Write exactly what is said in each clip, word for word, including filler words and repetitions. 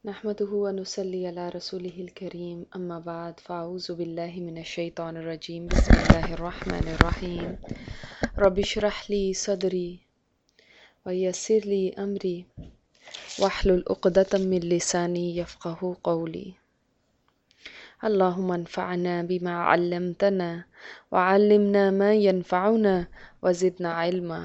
نحمده ونصلي على رسوله الكريم اما بعد فاعوذ بالله من الشيطان الرجيم بسم الله الرحمن الرحيم رب اشرح لي صدري ويسر لي امري واحلل عقدة من لساني يفقهوا قولي اللهم انفعنا بما علمتنا وعلمنا ما ينفعنا وزدنا علما۔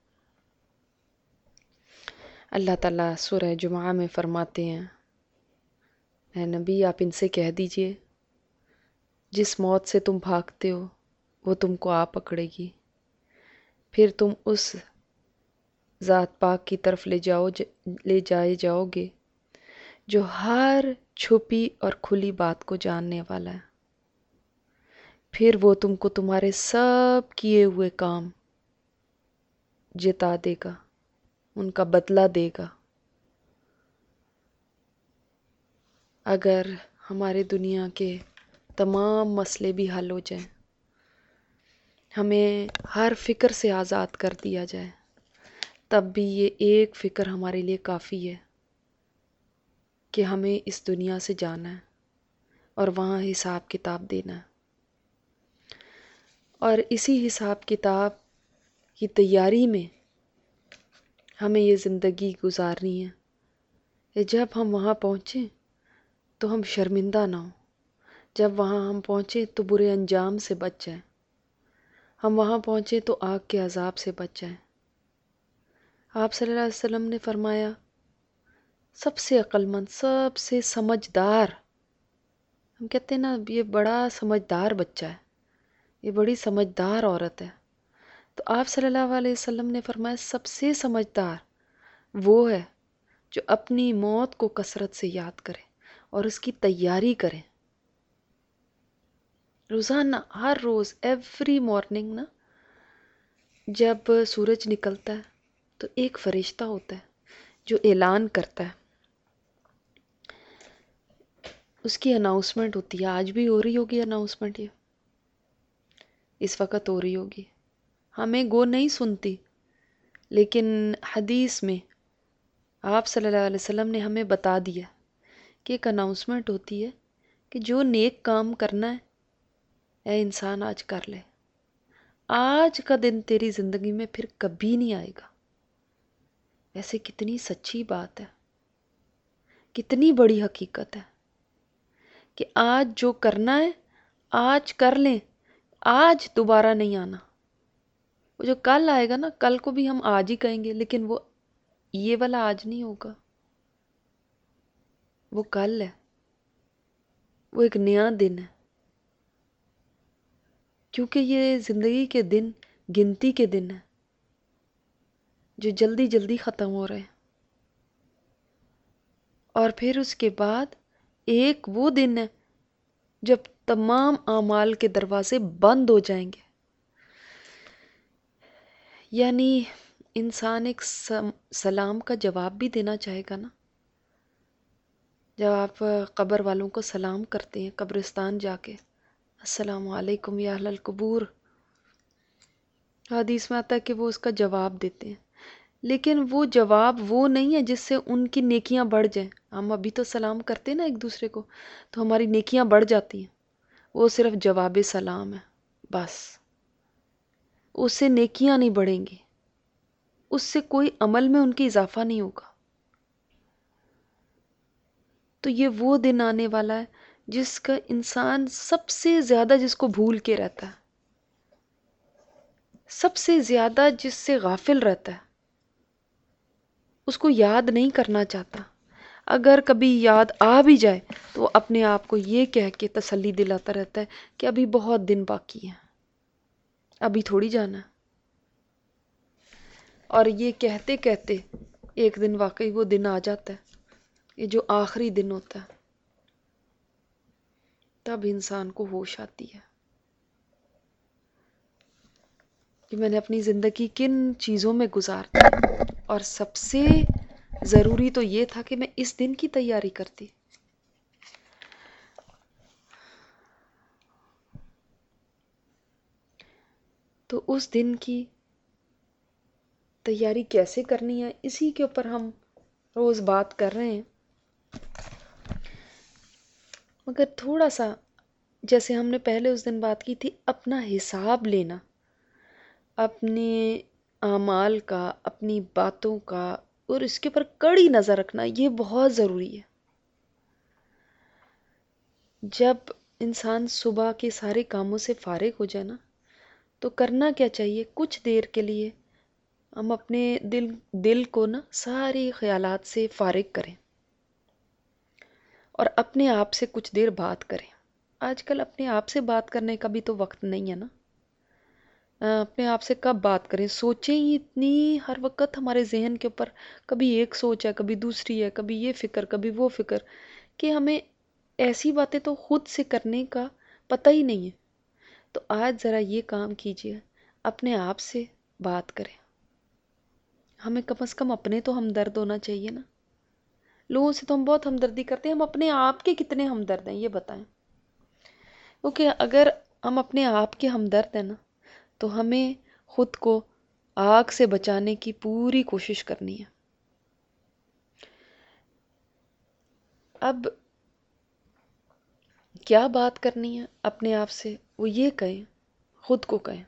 اللہ تعالیٰ سورہ جمعہ میں فرماتے ہیں، اے نبی آپ ان سے کہہ دیجئے جس موت سے تم بھاگتے ہو وہ تم کو آ پکڑے گی، پھر تم اس ذات پاک کی طرف لے جاؤ لے جائے جاؤ گے جو ہر چھپی اور کھلی بات کو جاننے والا ہے، پھر وہ تم کو تمہارے سب کیے ہوئے کام جتا دے گا، ان کا بدلہ دے گا۔ اگر ہمارے دنیا کے تمام مسئلے بھی حل ہو جائیں، ہمیں ہر فکر سے آزاد کر دیا جائے، تب بھی یہ ایک فکر ہمارے لیے کافی ہے کہ ہمیں اس دنیا سے جانا ہے اور وہاں حساب کتاب دینا ہے، اور اسی حساب کتاب کی تیاری میں ہمیں یہ زندگی گزارنی ہے کہ جب ہم وہاں پہنچیں تو ہم شرمندہ نہ ہوں، جب وہاں ہم پہنچیں تو برے انجام سے بچ جائیں، ہم وہاں پہنچیں تو آگ کے عذاب سے بچ جائیں۔ آپ صلی اللہ علیہ وسلم نے فرمایا سب سے عقل مند، سب سے سمجھدار، ہم کہتے ہیں نا یہ بڑا سمجھدار بچہ ہے، یہ بڑی سمجھدار عورت ہے، تو آپ صلی اللہ علیہ وسلم نے فرمایا سب سے سمجھدار وہ ہے جو اپنی موت کو کثرت سے یاد کرے اور اس کی تیاری کرے۔ روزانہ ہر روز ایوری مارننگ نا، جب سورج نکلتا ہے تو ایک فرشتہ ہوتا ہے جو اعلان کرتا ہے، اس کی اناؤنسمنٹ ہوتی ہے۔ آج بھی ہو رہی ہوگی اناؤنسمنٹ، یہ اس وقت ہو رہی ہوگی، ہمیں گو نہیں سنتی، لیکن حدیث میں آپ صلی اللہ علیہ وسلم نے ہمیں بتا دیا کہ ایک اناؤنسمنٹ ہوتی ہے کہ جو نیک کام کرنا ہے اے انسان آج کر لے، آج کا دن تیری زندگی میں پھر کبھی نہیں آئے گا۔ ویسے کتنی سچی بات ہے، کتنی بڑی حقیقت ہے کہ آج جو کرنا ہے آج کر لیں، آج دوبارہ نہیں آنا۔ وہ جو کل آئے گا نا، کل کو بھی ہم آج ہی کہیں گے، لیکن وہ یہ والا آج نہیں ہوگا، وہ کل ہے، وہ ایک نیا دن ہے، کیونکہ یہ زندگی کے دن گنتی کے دن ہیں جو جلدی جلدی ختم ہو رہے ہیں، اور پھر اس کے بعد ایک وہ دن ہے جب تمام اعمال کے دروازے بند ہو جائیں گے، یعنی انسان ایک سلام کا جواب بھی دینا چاہے گا نا، جب آپ قبر والوں کو سلام کرتے ہیں قبرستان جا کے، السلام علیکم یا اہل القبور، حدیث میں آتا ہے کہ وہ اس کا جواب دیتے ہیں، لیکن وہ جواب وہ نہیں ہے جس سے ان کی نیکیاں بڑھ جائیں۔ ہم ابھی تو سلام کرتے ہیں نا ایک دوسرے کو تو ہماری نیکیاں بڑھ جاتی ہیں، وہ صرف جواب سلام ہے بس، اس سے نیکیاں نہیں بڑھیں گی، اس سے کوئی عمل میں ان کی اضافہ نہیں ہوگا۔ تو یہ وہ دن آنے والا ہے جس کا انسان سب سے زیادہ جس کو بھول کے رہتا ہے، سب سے زیادہ جس سے غافل رہتا ہے، اس کو یاد نہیں کرنا چاہتا۔ اگر کبھی یاد آ بھی جائے تو وہ اپنے آپ کو یہ کہہ کے تسلی دلاتا رہتا ہے کہ ابھی بہت دن باقی ہیں، ابھی تھوڑی جانا ہے، اور یہ کہتے کہتے ایک دن واقعی وہ دن آ جاتا ہے، یہ جو آخری دن ہوتا ہے، تب انسان کو ہوش آتی ہے کہ میں نے اپنی زندگی کن چیزوں میں گزار دی، اور سب سے ضروری تو یہ تھا کہ میں اس دن کی تیاری کرتی۔ تو اس دن کی تیاری کیسے کرنی ہے، اسی کے اوپر ہم روز بات کر رہے ہیں۔ مگر تھوڑا سا جیسے ہم نے پہلے اس دن بات کی تھی، اپنا حساب لینا، اپنے اعمال کا، اپنی باتوں کا، اور اس کے پر کڑی نظر رکھنا، یہ بہت ضروری ہے۔ جب انسان صبح کے سارے کاموں سے فارغ ہو جائے نا، تو کرنا کیا چاہیے؟ کچھ دیر کے لیے ہم اپنے دل دل کو نا سارے خیالات سے فارغ کریں اور اپنے آپ سے کچھ دیر بات کریں۔ آج کل اپنے آپ سے بات کرنے کا بھی تو وقت نہیں ہے نا۔ اپنے آپ سے کب بات کریں؟ سوچیں ہی اتنی ہر وقت ہمارے ذہن کے اوپر، کبھی ایک سوچ ہے، کبھی دوسری ہے، کبھی یہ فکر، کبھی وہ فکر، کہ ہمیں ایسی باتیں تو خود سے کرنے کا پتہ ہی نہیں ہے۔ تو آج ذرا یہ کام کیجئے، اپنے آپ سے بات کریں۔ ہمیں کم از کم اپنے تو ہمدرد ہونا چاہیے نا۔ لوگوں سے تو ہم بہت ہمدردی کرتے ہیں، ہم اپنے آپ کے کتنے ہمدرد ہیں یہ بتائیں؟ کیونکہ اگر ہم اپنے آپ کے ہمدرد ہیں نا، تو ہمیں خود کو آگ سے بچانے کی پوری کوشش کرنی ہے۔ اب کیا بات کرنی ہے اپنے آپ سے؟ وہ یہ کہیں، خود کو کہیں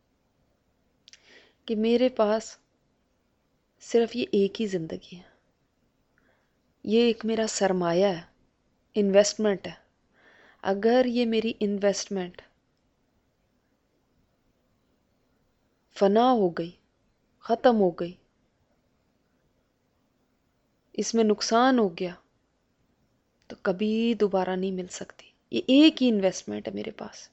کہ میرے پاس صرف یہ ایک ہی زندگی ہے، یہ ایک میرا سرمایہ ہے، انویسٹمنٹ ہے۔ اگر یہ میری انویسٹمنٹ فنا ہو گئی، ختم ہو گئی، اس میں نقصان ہو گیا، تو کبھی دوبارہ نہیں مل سکتی۔ یہ ایک ہی انویسٹمنٹ ہے میرے پاس،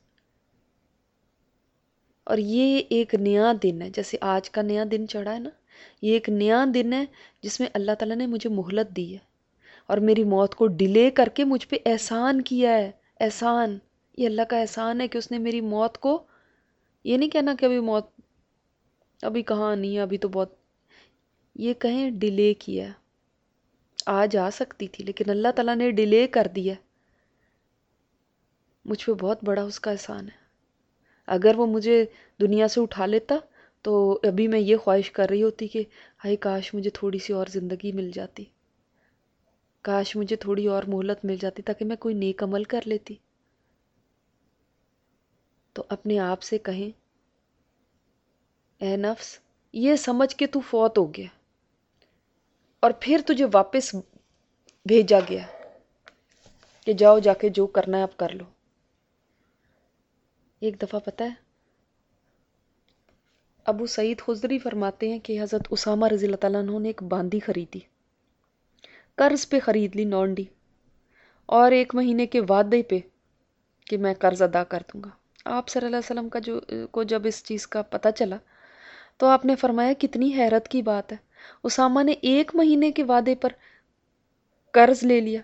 اور یہ ایک نیا دن ہے، جیسے آج کا نیا دن چڑھا ہے نا، یہ ایک نیا دن ہے جس میں اللہ تعالیٰ نے مجھے مہلت دی ہے اور میری موت کو ڈیلے کر کے مجھ پہ احسان کیا ہے۔ احسان، یہ اللہ کا احسان ہے کہ اس نے میری موت کو، یہ نہیں کہنا کہ ابھی موت ابھی کہاں نہیں ہے، ابھی تو بہت، یہ کہیں ڈیلے کیا ہے۔ آج آ سکتی تھی لیکن اللہ تعالیٰ نے ڈیلے کر دیا۔ مجھ پہ بہت بڑا اس کا احسان ہے۔ اگر وہ مجھے دنیا سے اٹھا لیتا تو ابھی میں یہ خواہش کر رہی ہوتی کہ ہائے کاش مجھے تھوڑی سی اور زندگی مل جاتی، کاش مجھے تھوڑی اور مہلت مل جاتی تاکہ میں کوئی نیک عمل کر لیتی۔ تو اپنے آپ سے کہیں، اے نفس، یہ سمجھ کے تو فوت ہو گیا اور پھر تجھے واپس بھیجا گیا کہ جاؤ جا کے جو کرنا ہے اب کر لو۔ ایک دفعہ پتہ ہے ابو سعید خدری فرماتے ہیں کہ حضرت اسامہ رضی اللہ تعالیٰ عنہ نے ایک باندی خریدی، قرض پہ خرید لی نونڈی، اور ایک مہینے کے وعدے پہ کہ میں قرض ادا کر دوں گا۔ آپ صلی اللہ علیہ وسلم کا جو کو جب اس چیز کا پتہ چلا تو آپ نے فرمایا کتنی حیرت کی بات ہے، اسامہ نے ایک مہینے کے وعدے پر قرض لے لیا۔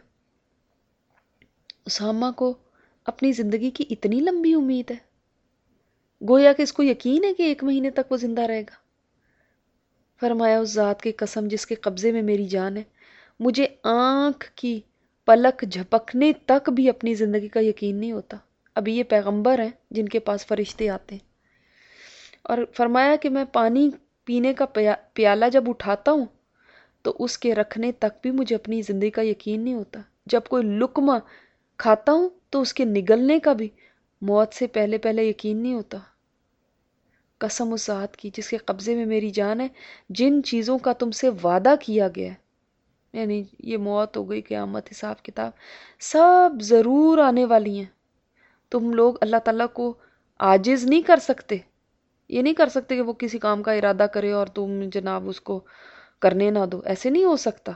اسامہ کو اپنی زندگی کی اتنی لمبی امید ہے، گویا کہ اس کو یقین ہے کہ ایک مہینے تک وہ زندہ رہے گا۔ فرمایا اس ذات کی قسم جس کے قبضے میں میری جان ہے، مجھے آنکھ کی پلک جھپکنے تک بھی اپنی زندگی کا یقین نہیں ہوتا۔ ابھی یہ پیغمبر ہیں جن کے پاس فرشتے آتے ہیں، اور فرمایا کہ میں پانی پینے کا پیالہ جب اٹھاتا ہوں تو اس کے رکھنے تک بھی مجھے اپنی زندگی کا یقین نہیں ہوتا۔ جب کوئی لقمہ کھاتا ہوں تو اس کے نگلنے کا بھی موت سے پہلے پہلے یقین نہیں ہوتا۔ قسم اس ذات کی جس کے قبضے میں میری جان ہے، جن چیزوں کا تم سے وعدہ کیا گیا ہے، یعنی یہ موت ہو گئی، قیامت، حساب کتاب، سب ضرور آنے والی ہیں۔ تم لوگ اللہ تعالیٰ کو عاجز نہیں کر سکتے، یہ نہیں کر سکتے کہ وہ کسی کام کا ارادہ کرے اور تم جناب اس کو کرنے نہ دو، ایسے نہیں ہو سکتا۔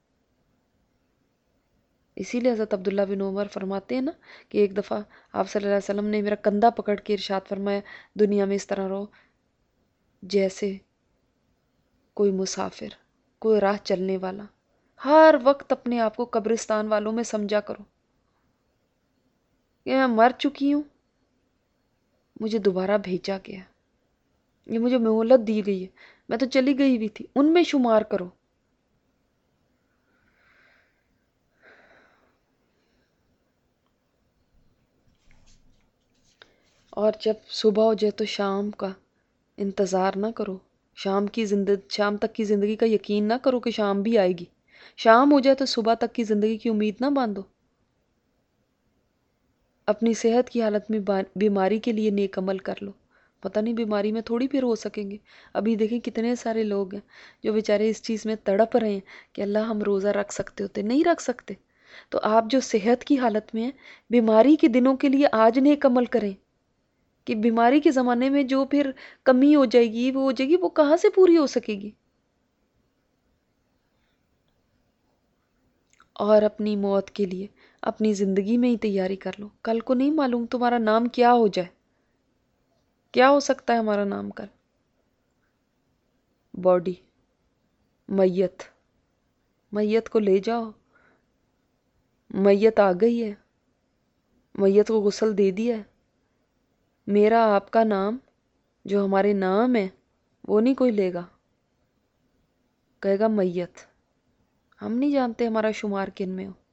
اسی لیے حضرت عبداللہ بن عمر فرماتے ہیں نا کہ ایک دفعہ آپ صلی اللہ علیہ وسلم نے میرا کندھا پکڑ کے ارشاد فرمایا، دنیا میں اس طرح رہو جیسے کوئی مسافر، کوئی راہ چلنے والا، ہر وقت اپنے آپ کو قبرستان والوں میں سمجھا کرو کہ میں مر چکی ہوں، مجھے دوبارہ بھیجا گیا، یہ مجھے مہلت دی گئی ہے، میں تو چلی گئی بھی تھی، ان میں شمار کرو۔ اور جب صبح ہو جائے تو شام کا انتظار نہ کرو، شام کی زندگی شام تک کی زندگی کا یقین نہ کرو کہ شام بھی آئے گی، شام ہو جائے تو صبح تک کی زندگی کی امید نہ باندھو. اپنی صحت کی حالت میں بیماری کے لیے نیک عمل کر لو. پتہ نہیں بیماری میں تھوڑی پھر ہو سکیں گے. ابھی دیکھیں کتنے سارے لوگ ہیں جو بیچارے اس چیز میں تڑپ رہے ہیں کہ اللہ ہم روزہ رکھ سکتے ہوتے، نہیں رکھ سکتے. تو آپ جو صحت کی حالت میں ہیں، بیماری کے دنوں کے لیے آج نیک عمل کریں کہ بیماری کے زمانے میں جو پھر کمی ہو جائے گی وہ ہو جائے گی، وہ کہاں سے پوری ہو سکے گی. اور اپنی موت کے لیے اپنی زندگی میں ہی تیاری کر لو. کل کو نہیں معلوم تمہارا نام کیا ہو جائے. کیا ہو سکتا ہے ہمارا نام کل؟ باڈی، میت. میت کو لے جاؤ، میت آ گئی ہے، میت کو غسل دے دیا ہے. میرا آپ کا نام جو ہمارے نام ہے وہ نہیں کوئی لے گا، کہے گا میت. ہم نہیں جانتے ہمارا شمار کن میں ہو.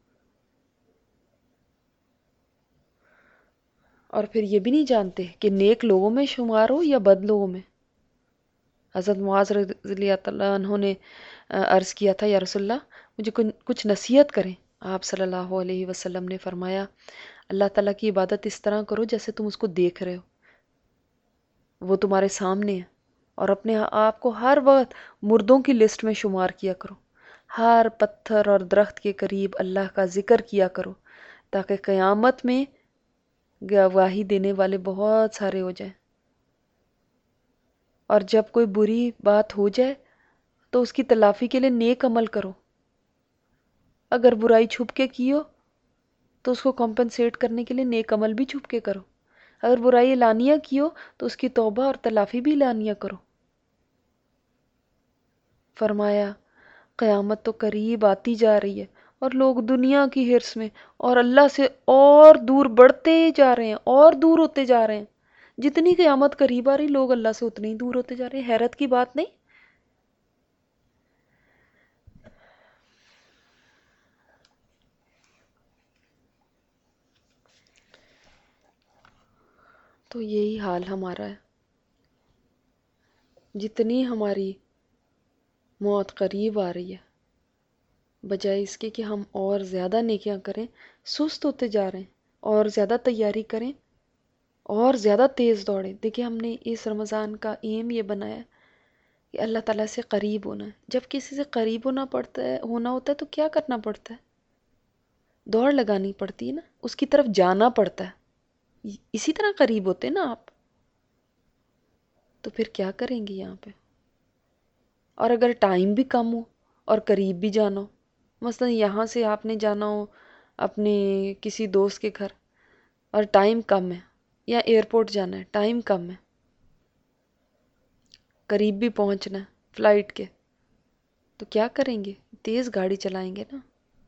اور پھر یہ بھی نہیں جانتے کہ نیک لوگوں میں شمار ہو یا بد لوگوں میں. حضرت معاذ رضی اللہ عنہ نے عرض کیا تھا یا رسول اللہ مجھے کچھ نصیحت کریں. آپ صلی اللہ علیہ وسلم نے فرمایا اللہ تعالیٰ کی عبادت اس طرح کرو جیسے تم اس کو دیکھ رہے ہو، وہ تمہارے سامنے ہے. اور اپنے آپ کو ہر وقت مردوں کی لسٹ میں شمار کیا کرو. ہر پتھر اور درخت کے قریب اللہ کا ذکر کیا کرو تاکہ قیامت میں گواہی دینے والے بہت سارے ہو جائیں. اور جب کوئی بری بات ہو جائے تو اس کی تلافی کے لیے نیک عمل کرو. اگر برائی چھپ کے کی ہو تو اس کو کمپنسیٹ کرنے کے لیے نیک عمل بھی چھپ کے کرو. اگر برائی اعلانیہ کی ہو تو اس کی توبہ اور تلافی بھی اعلانیہ کرو. فرمایا قیامت تو قریب آتی جا رہی ہے اور لوگ دنیا کی حرص میں اور اللہ سے اور دور بڑھتے جا رہے ہیں اور دور ہوتے جا رہے ہیں. جتنی قیامت قریب آ رہی لوگ اللہ سے اتنے ہی دور ہوتے جا رہے ہیں. حیرت کی بات نہیں؟ تو یہی حال ہمارا ہے. جتنی ہماری موت قریب آ رہی ہے بجائے اس کے کہ ہم اور زیادہ نیکیاں کریں سست ہوتے جا رہے ہیں. اور زیادہ تیاری کریں اور زیادہ تیز دوڑیں. دیکھیں ہم نے اس رمضان کا ایم یہ بنایا کہ اللہ تعالیٰ سے قریب ہونا ہے. جب کسی سے قریب ہونا پڑتا ہے ہونا ہوتا ہے تو کیا کرنا پڑتا ہے؟ دوڑ لگانی پڑتی ہے نا، اس کی طرف جانا پڑتا ہے. اسی طرح قریب ہوتے نا آپ. تو پھر کیا کریں گے یہاں پہ؟ اور اگر ٹائم بھی کم ہو اور قریب بھی جانا ہو، مثلا یہاں سے آپ نے جانا ہو اپنے کسی دوست کے گھر اور ٹائم کم ہے، یا ایئرپورٹ جانا ہے ٹائم کم ہے، قریب بھی پہنچنا ہے فلائٹ کے، تو کیا کریں گے؟ تیز گاڑی چلائیں گے نا.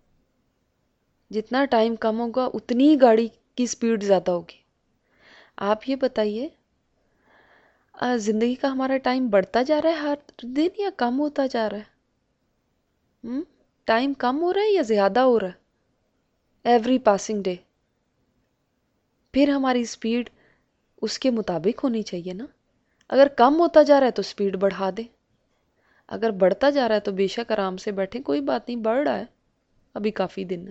جتنا ٹائم کم ہوگا اتنی گاڑی کی سپیڈ زیادہ ہوگی. آپ یہ بتائیے زندگی کا ہمارا ٹائم بڑھتا جا رہا ہے ہر دن یا کم ہوتا جا رہا ہے؟ ہم؟ ٹائم کم ہو رہا ہے یا زیادہ ہو رہا ہے ایوری پاسنگ ڈے؟ پھر ہماری سپیڈ اس کے مطابق ہونی چاہیے نا. اگر کم ہوتا جا رہا ہے تو سپیڈ بڑھا دیں، اگر بڑھتا جا رہا ہے تو بے شک آرام سے بیٹھیں، کوئی بات نہیں، بڑھ رہا ہے ابھی کافی دن ہے.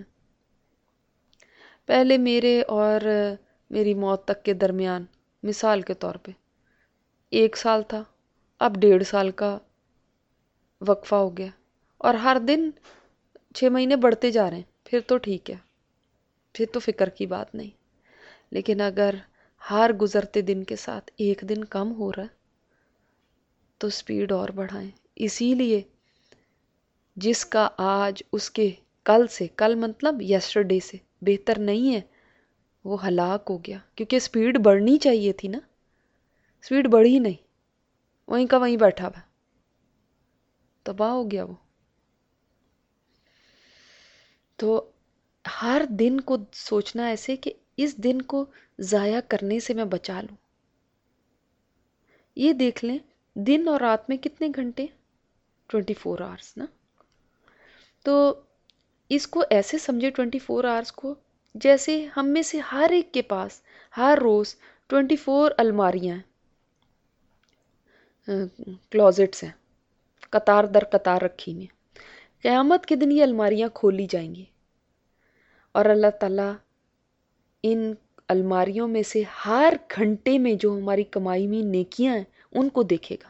پہلے میرے اور میری موت تک کے درمیان مثال کے طور پہ ایک سال تھا، اب ڈیڑھ سال کا وقفہ ہو گیا اور ہر دن چھ مہینے بڑھتے جا رہے ہیں. پھر تو ٹھیک ہے، پھر تو فکر کی بات نہیں. لیکن اگر ہر گزرتے دن کے ساتھ ایک دن کم ہو رہا ہے تو سپیڈ اور بڑھائیں. اسی لیے جس کا آج اس کے کل سے، کل مطلب یسٹرڈے سے بہتر نہیں ہے وہ ہلاک ہو گیا، کیونکہ سپیڈ بڑھنی چاہیے تھی نا، سپیڈ بڑھی نہیں، وہیں کا وہیں بیٹھا ہوا، تباہ ہو گیا وہ. تو ہر دن کو سوچنا ایسے کہ اس دن کو ضائع کرنے سے میں بچا لوں. یہ دیکھ لیں دن اور رات میں کتنے گھنٹے؟ ٹوینٹی فور آورس نا. تو اس کو ایسے سمجھے ٹوینٹی فور آورس کو جیسے ہم میں سے ہر ایک کے پاس ہر روز ٹوینٹی فور الماریاں ہیں، کلوزٹس ہیں، قطار در قطار رکھی ہوئی ہیں. قیامت کے دن یہ الماریاں کھولی جائیں گی اور اللہ تعالیٰ ان الماریوں میں سے ہر گھنٹے میں جو ہماری کمائی میں نیکیاں ہیں ان کو دیکھے گا.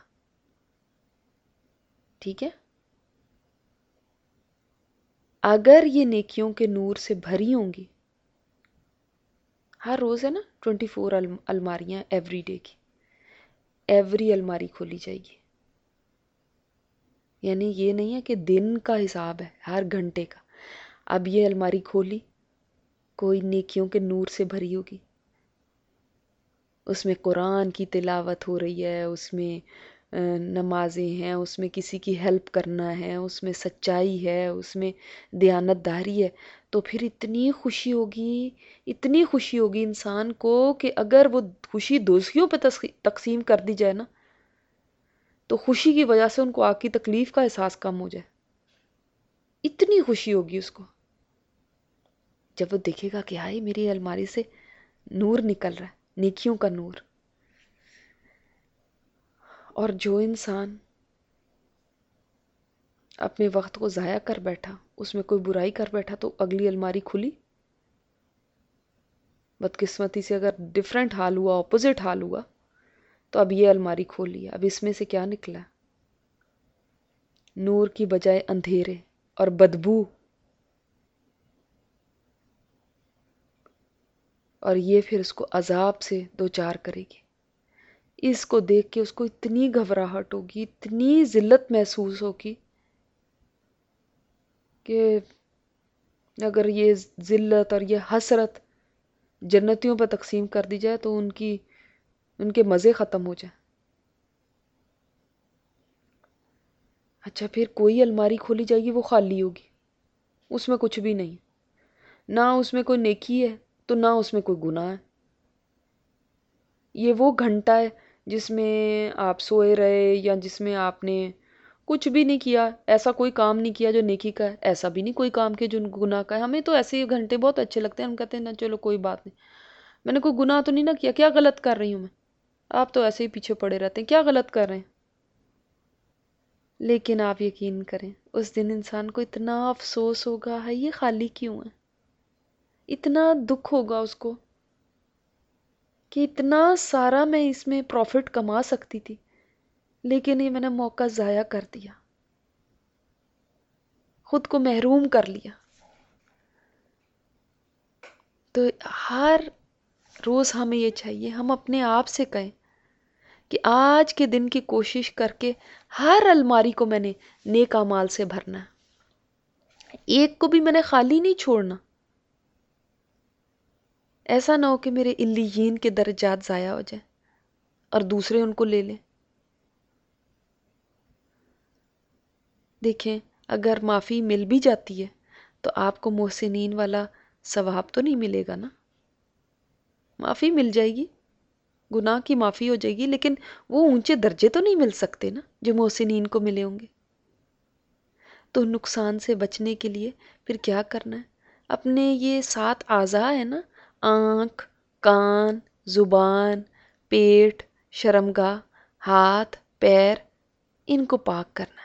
ٹھیک ہے؟ اگر یہ نیکیوں کے نور سے بھری ہوں گی، ہر روز ہے نا ٹوینٹی فور الماریاں ایوری ڈے کی، ایوری الماری کھولی جائے گی. یعنی یہ نہیں ہے کہ دن کا حساب ہے، ہر گھنٹے کا. اب یہ الماری کھولی، کوئی نیکیوں کے نور سے بھری ہوگی، اس میں قرآن کی تلاوت ہو رہی ہے، اس میں نمازیں ہیں، اس میں کسی کی ہیلپ کرنا ہے، اس میں سچائی ہے، اس میں دیانت داری ہے، تو پھر اتنی خوشی ہوگی، اتنی خوشی ہوگی انسان کو کہ اگر وہ خوشی دوسریوں پہ تقسیم کر دی جائے نا تو خوشی کی وجہ سے ان کو آگ کی تکلیف کا احساس کم ہو جائے. اتنی خوشی ہوگی اس کو جب وہ دیکھے گا کہ ہائے میری الماری سے نور نکل رہا ہے، نیکیوں کا نور. اور جو انسان اپنے وقت کو ضائع کر بیٹھا، اس میں کوئی برائی کر بیٹھا، تو اگلی الماری کھلی. بدقسمتی سے اگر ڈیفرنٹ حال ہوا، اپوزٹ حال ہوا، تو اب یہ الماری کھولی ہے. اب اس میں سے کیا نکلا؟ نور کی بجائے اندھیرے اور بدبو. اور یہ پھر اس کو عذاب سے دوچار کرے گی. اس کو دیکھ کے اس کو اتنی گھبراہٹ ہوگی، اتنی ذلت محسوس ہوگی کہ اگر یہ ذلت اور یہ حسرت جنتیوں پر تقسیم کر دی جائے تو ان کی ان کے مزے ختم ہو جائیں. اچھا پھر کوئی الماری کھولی جائے گی، وہ خالی ہوگی، اس میں کچھ بھی نہیں، نہ اس میں کوئی نیکی ہے تو نہ اس میں کوئی گناہ ہے. یہ وہ گھنٹہ ہے جس میں آپ سوئے رہے یا جس میں آپ نے کچھ بھی نہیں کیا، ایسا کوئی کام نہیں کیا جو نیکی کا ہے، ایسا بھی نہیں کوئی کام کیا جو گناہ کا ہے. ہمیں تو ایسے ہی گھنٹے بہت اچھے لگتے ہیں، ہم کہتے ہیں نا چلو کوئی بات نہیں، میں نے کوئی گناہ تو نہیں نہ کیا، کیا غلط کر رہی ہوں میں. آپ تو ایسے ہی پیچھے پڑے رہتے ہیں، کیا غلط کر رہے ہیں. لیکن آپ یقین کریں اس دن انسان کو اتنا افسوس ہوگا ہے یہ خالی کیوں ہے، اتنا دکھ ہوگا اس کو کہ اتنا سارا میں اس میں پروفٹ کما سکتی تھی لیکن یہ میں نے موقع ضائع کر دیا، خود کو محروم کر لیا. تو ہر روز ہمیں یہ چاہیے ہم اپنے آپ سے کہیں کہ آج کے دن کی کوشش کر کے ہر الماری کو میں نے نیک اعمال سے بھرنا ہے، ایک کو بھی میں نے خالی نہیں چھوڑنا. ایسا نہ ہو کہ میرے علیین کے درجات ضائع ہو جائیں اور دوسرے ان کو لے لیں. دیکھیں اگر معافی مل بھی جاتی ہے تو آپ کو محسنین والا ثواب تو نہیں ملے گا نا. معافی مل جائے گی، گناہ کی معافی ہو جائے گی، لیکن وہ اونچے درجے تو نہیں مل سکتے نا جو محسنین کو ملے ہوں گے. تو نقصان سے بچنے کے لیے پھر کیا کرنا ہے؟ اپنے یہ سات اعضاء ہیں نا، آنکھ، کان، زبان، پیٹ، شرمگاہ، ہاتھ، پیر، ان کو پاک کرنا ہے.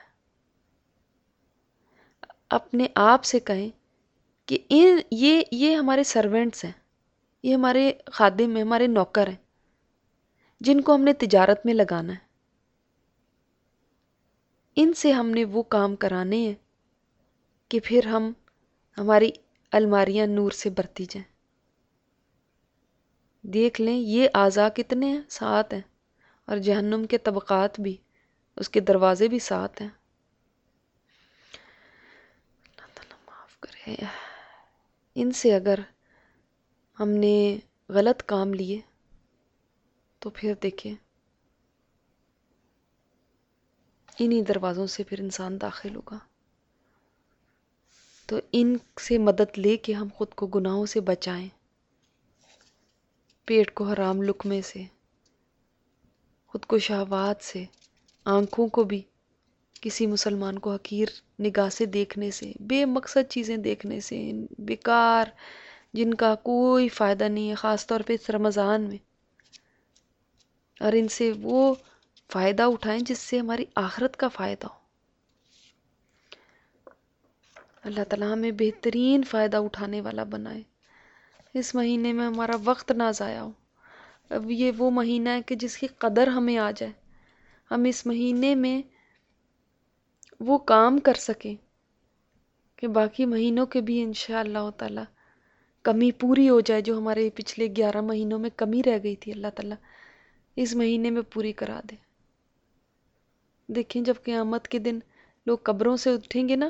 اپنے آپ سے کہیں کہ ان یہ یہ ہمارے سرونٹس ہیں، یہ ہمارے خادم ہیں، ہمارے نوکر ہیں جن کو ہم نے تجارت میں لگانا ہے. ان سے ہم نے وہ کام کرانے ہیں کہ پھر ہم ہماری الماریاں نور سے بھرتی جائیں. دیکھ لیں یہ اعضاء کتنے ہیں، سات ہیں، اور جہنم کے طبقات بھی، اس کے دروازے بھی سات ہیں. اللہ تعالیٰ معاف کرے. ان سے اگر ہم نے غلط کام لیے تو پھر دیکھیں انہی دروازوں سے پھر انسان داخل ہوگا. تو ان سے مدد لے کے ہم خود کو گناہوں سے بچائیں، پیٹ کو حرام لقمے سے، خود کو شہوات سے، آنکھوں کو بھی کسی مسلمان کو حقیر نگاہ سے دیکھنے سے، بے مقصد چیزیں دیکھنے سے، بیکار جن کا کوئی فائدہ نہیں ہے، خاص طور پہ اس رمضان میں. اور ان سے وہ فائدہ اٹھائیں جس سے ہماری آخرت کا فائدہ ہو. اللہ تعالیٰ ہمیں بہترین فائدہ اٹھانے والا بنائے، اس مہینے میں ہمارا وقت نہ ضائع ہو۔ اب یہ وہ مہینہ ہے کہ جس کی قدر ہمیں آ جائے، ہم اس مہینے میں وہ کام کر سکیں کہ باقی مہینوں کے بھی انشاءاللہ تعالیٰ کمی پوری ہو جائے، جو ہمارے پچھلے گیارہ مہینوں میں کمی رہ گئی تھی اللہ تعالیٰ اس مہینے میں پوری کرا دے۔ دیکھیں جب قیامت کے دن لوگ قبروں سے اٹھیں گے نا،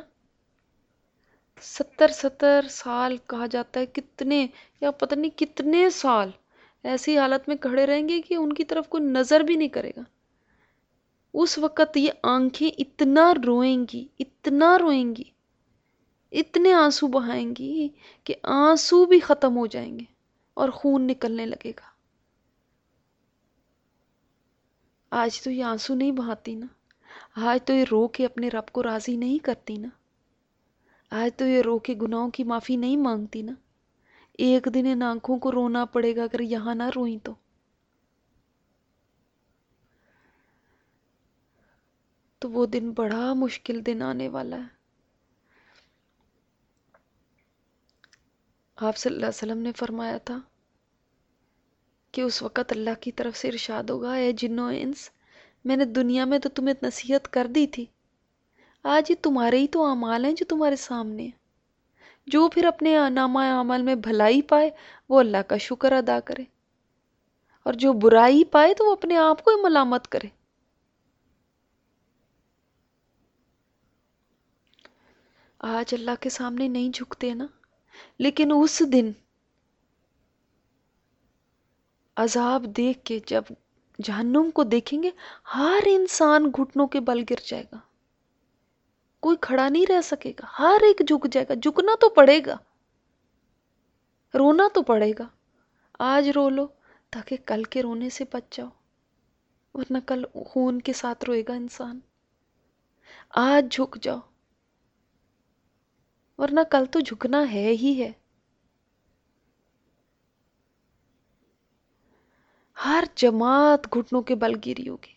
ستر ستر سال کہا جاتا ہے، کتنے یا پتہ نہیں کتنے سال ایسی حالت میں کھڑے رہیں گے کہ ان کی طرف کوئی نظر بھی نہیں کرے گا۔ اس وقت یہ آنکھیں اتنا روئیں گی، اتنا روئیں گی، اتنے آنسو بہائیں گی کہ آنسو بھی ختم ہو جائیں گے اور خون نکلنے لگے گا۔ آج تو یہ آنسو نہیں بہاتی نا، آج تو یہ رو کے اپنے رب کو راضی نہیں کرتی نا، آج تو یہ رو کے گناہوں کی معافی نہیں مانگتی نا۔ ایک دن ان آنکھوں کو رونا پڑے گا اگر یہاں نہ روئیں تو۔ تو وہ دن بڑا مشکل دن آنے والا ہے۔ آپ صلی اللہ علیہ وسلم نے فرمایا تھا کہ اس وقت اللہ کی طرف سے ارشاد ہوگا، اے جنو انس، میں نے دنیا میں تو تمہیں نصیحت کر دی تھی، آج یہ تمہارے ہی تو اعمال ہیں جو تمہارے سامنے ہیں۔ جو پھر اپنے نامہ اعمال میں بھلائی پائے وہ اللہ کا شکر ادا کرے، اور جو برائی پائے تو وہ اپنے آپ کو ہی ملامت کرے۔ آج اللہ کے سامنے نہیں جھکتے نا، لیکن اس دن عذاب دیکھ کے جب جہنم کو دیکھیں گے، ہر انسان گھٹنوں کے بل گر جائے گا، کوئی کھڑا نہیں رہ سکے گا، ہر ایک جھک جائے گا۔ جھکنا تو پڑے گا، رونا تو پڑے گا۔ آج رو لو تاکہ کل کے رونے سے بچ جاؤ، ورنہ کل خون کے ساتھ روئے گا انسان۔ آج جھک جاؤ ورنہ کل تو جھکنا ہے ہی ہے۔ ہر جماعت گھٹنوں کے بل گری ہوگی۔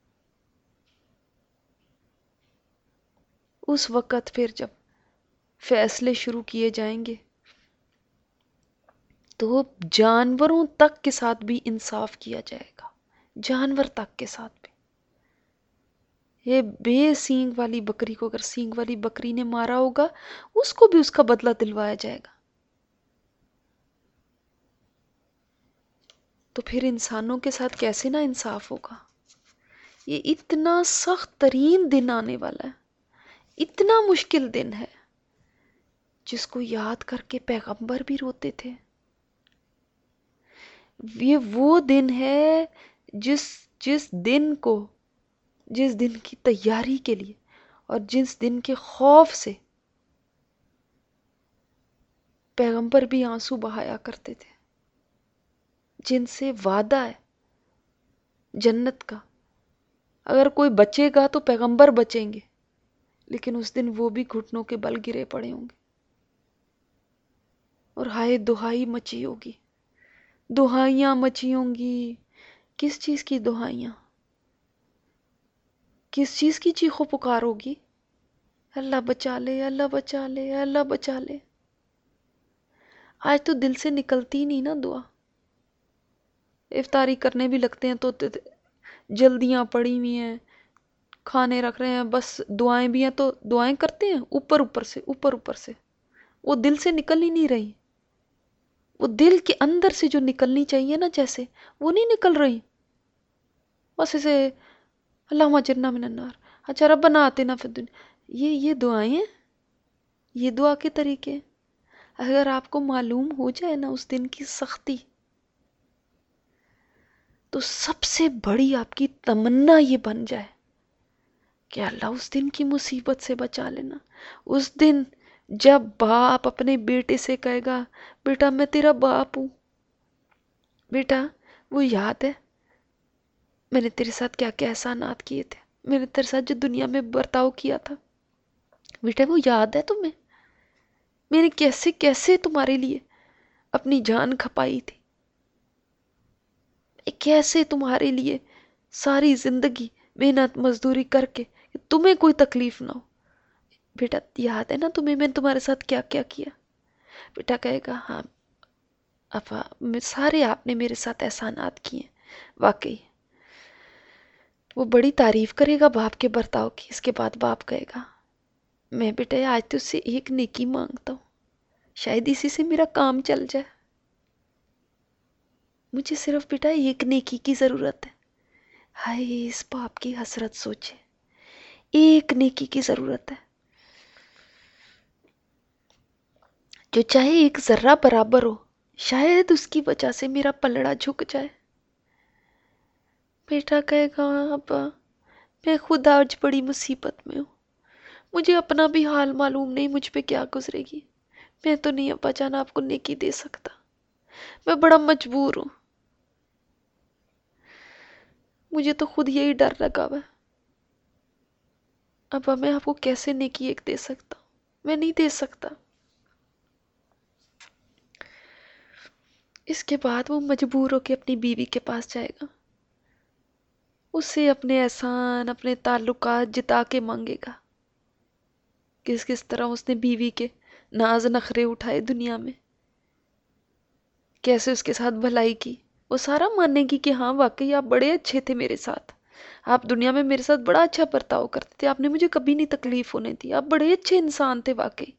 اس وقت پھر جب فیصلے شروع کیے جائیں گے تو جانوروں تک کے ساتھ بھی انصاف کیا جائے گا، جانور تک کے ساتھ بھی۔ یہ بے سینگ والی بکری کو اگر سینگ والی بکری نے مارا ہوگا، اس کو بھی اس کا بدلہ دلوایا جائے گا۔ تو پھر انسانوں کے ساتھ کیسے نا انصاف ہوگا؟ یہ اتنا سخت ترین دن آنے والا ہے، اتنا مشکل دن ہے، جس کو یاد کر کے پیغمبر بھی روتے تھے۔ یہ وہ دن ہے جس جس دن کو جس دن کی تیاری کے لیے اور جس دن کے خوف سے پیغمبر بھی آنسو بہایا کرتے تھے، جن سے وعدہ ہے جنت کا۔ اگر کوئی بچے گا تو پیغمبر بچیں گے، لیکن اس دن وہ بھی گھٹنوں کے بل گرے پڑے ہوں گے، اور ہائے دہائی مچی ہوگی، دہائیاں مچی ہوں گی۔ کس چیز کی دہائیاں؟ کس چیز کی چیخو پکار ہوگی؟ اللہ بچا لے، اللہ بچا لے، اللہ بچا لے۔ آج تو دل سے نکلتی نہیں نا دعا۔ افطاری کرنے بھی لگتے ہیں تو جلدیاں پڑی ہوئی ہیں، کھانے رکھ رہے ہیں، بس دعائیں بھی ہیں تو دعائیں کرتے ہیں اوپر اوپر سے اوپر اوپر سے، وہ دل سے نکل ہی نہیں رہی۔ وہ دل کے اندر سے جو نکلنی چاہیے نا، جیسے وہ نہیں نکل رہی، بس اسے اللہم اجرنا من النار، اچھا ربنا آتنا فی الدنیا، یہ یہ دعائیں ہیں، یہ دعا کے طریقے ہیں۔ اگر آپ کو معلوم ہو جائے نا اس دن کی سختی، تو سب سے بڑی آپ کی تمنا یہ بن جائے کہ اللہ اس دن کی مصیبت سے بچا لینا۔ اس دن جب باپ اپنے بیٹے سے کہے گا، بیٹا میں تیرا باپ ہوں، بیٹا وہ یاد ہے میں نے تیرے ساتھ کیا کیا احسانات کیے تھے، میں نے تیرے ساتھ جو دنیا میں برتاؤ کیا تھا، بیٹا وہ یاد ہے تمہیں، میں نے کیسے کیسے تمہارے لیے اپنی جان کھپائی تھی، کیسے تمہارے لیے ساری زندگی محنت مزدوری کر کے کہ تمہیں کوئی تکلیف نہ ہو۔ بیٹا یاد ہے نا تمہیں میں نے تمہارے ساتھ کیا کیا کیا؟ بیٹا کہے گا ہاں ابا سارے آپ نے میرے ساتھ احسانات کیے ہیں۔ واقعی وہ بڑی تعریف کرے گا باپ کے برتاؤ کی۔ اس کے بعد باپ کہے گا میں بیٹا آج تو اس سے ایک نیکی مانگتا ہوں، شاید اسی سے میرا کام چل جائے، مجھے صرف بیٹا ایک نیکی کی ضرورت ہے۔ ہائے اس باپ کی حسرت سوچے، ایک نیکی کی ضرورت ہے جو چاہے ایک ذرہ برابر ہو، شاید اس کی وجہ سے میرا پلڑا جھک جائے۔ بیٹا کہے گا ابا میں خود آج بڑی مصیبت میں ہوں، مجھے اپنا بھی حال معلوم نہیں مجھ پہ کیا گزرے گی، میں تو نہیں ابا جان آپ کو نیکی دے سکتا، میں بڑا مجبور ہوں، مجھے تو خود یہی ڈر لگا ہوا ہے، ابا میں آپ کو کیسے نیکی ایک دے سکتا ہوں، میں نہیں دے سکتا۔ اس کے بعد وہ مجبور ہو کے اپنی بیوی کے پاس جائے گا، اس سے اپنے احسان اپنے تعلقات جتا کے مانگے گا، کس کس طرح اس نے بیوی کے ناز نخرے اٹھائے دنیا میں، کیسے اس کے ساتھ بھلائی کی، وہ سارا ماننے گی کہ ہاں واقعی آپ بڑے اچھے تھے میرے ساتھ، آپ دنیا میں میرے ساتھ بڑا اچھا برتاؤ کرتے تھے، آپ نے مجھے کبھی نہیں تکلیف ہونے دی، آپ بڑے اچھے انسان تھے واقعی۔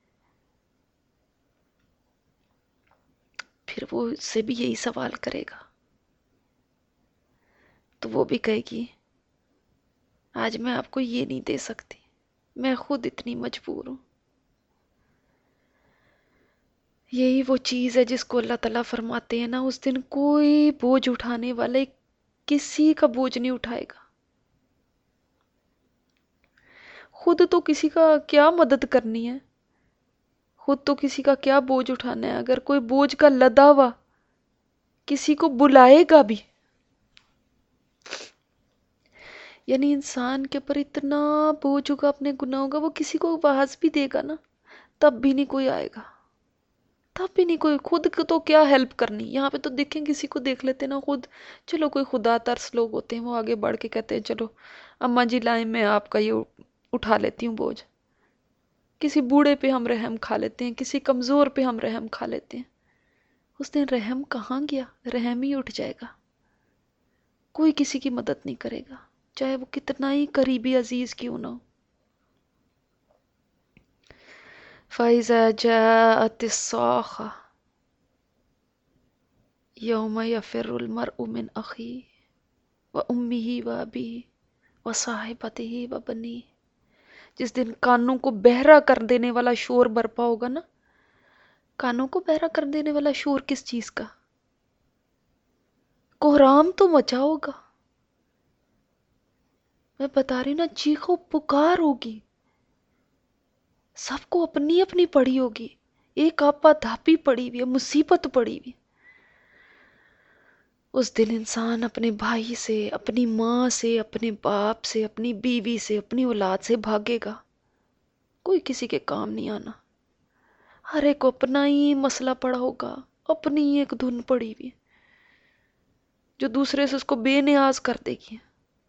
پھر وہ اس سے بھی یہی سوال کرے گا تو وہ بھی کہے گی آج میں آپ کو یہ نہیں دے سکتی، میں خود اتنی مجبور ہوں۔ یہی وہ چیز ہے جس کو اللہ تعالیٰ فرماتے ہیں نا اس دن کوئی بوجھ اٹھانے والے کسی کا بوجھ نہیں اٹھائے گا، خود تو کسی کا کیا مدد کرنی ہے، خود تو کسی کا کیا بوجھ اٹھانا ہے، اگر کوئی بوجھ کا لدا ہوا کسی کو بلائے گا بھی، یعنی انسان کے اوپر اتنا بوجھ ہوگا اپنے گناہوں کا، وہ کسی کو آواز بھی دے گا نا تب بھی نہیں کوئی آئے گا، تب بھی نہیں کوئی، خود کو تو کیا ہیلپ کرنی، یہاں پہ تو دیکھیں کسی کو دیکھ لیتے نا خود، چلو کوئی خدا ترس لوگ ہوتے ہیں وہ آگے بڑھ کے کہتے ہیں چلو اماں جی لائیں میں آپ کا یہ اٹھا لیتی ہوں بوجھ، کسی بوڑھے پہ ہم رحم کھا لیتے ہیں، کسی کمزور پہ ہم رحم کھا لیتے ہیں، اس دن رحم کہاں گیا، رحم ہی اٹھ جائے گا، کوئی کسی کی مدد نہیں کرے گا چاہے وہ کتنا ہی قریبی عزیز کیوں نہ ہو۔ فَإِذَا جَاءَتِ الصَّاخَّةُ يَوْمَ يَفِرُّ الْمَرْءُ مِنْ أَخِيهِ وَأُمِّهِ وَأَبِيهِ وَصَاحِبَتِهِ وَبَنِيهِ، جس دن کانوں کو بہرا کر دینے والا شور برپا ہوگا نا، کانوں کو بہرا کر دینے والا شور کس چیز کا، کوہرام تو مچا ہوگا، میں بتا رہی ہوں نا، چیخو پکار ہوگی، سب کو اپنی اپنی پڑی ہوگی، ایک آپا دھاپی پڑی ہوئی ہے، مصیبت پڑی ہوئی، اس دن انسان اپنے بھائی سے اپنی ماں سے اپنے باپ سے اپنی بیوی سے اپنی اولاد سے بھاگے گا، کوئی کسی کے کام نہیں آنا، ہر ایک کو اپنا ہی مسئلہ پڑا ہوگا، اپنی ہی ایک دھن پڑی ہوئی جو دوسرے سے اس کو بے نیاز کر دے گی،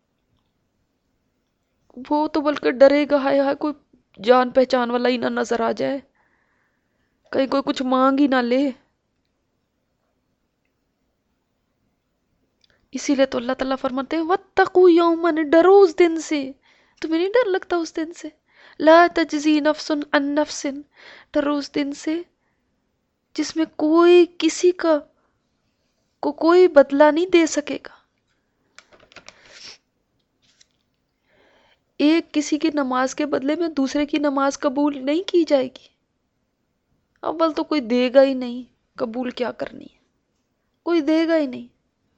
وہ تو بلکہ ڈرے گا ہائے ہائے کوئی جان پہچان والا ہی نہ نظر آ جائے، کہیں کوئی کچھ مانگ ہی نہ لے، اسی لیے تو اللہ تعالیٰ فرماتے ہیں وَاتَّقُوا يَوْمًا، ڈرو اس دن سے، تمہیں نہیں ڈر لگتا اس دن سے، لا تجزی نفس عن نفس، ڈرو اس دن سے جس میں کوئی کسی کا کو کوئی بدلہ نہیں دے سکے گا، ایک کسی کی نماز کے بدلے میں دوسرے کی نماز قبول نہیں کی جائے گی، اول تو کوئی دے گا ہی نہیں، قبول کیا کرنی ہے، کوئی دے گا ہی نہیں،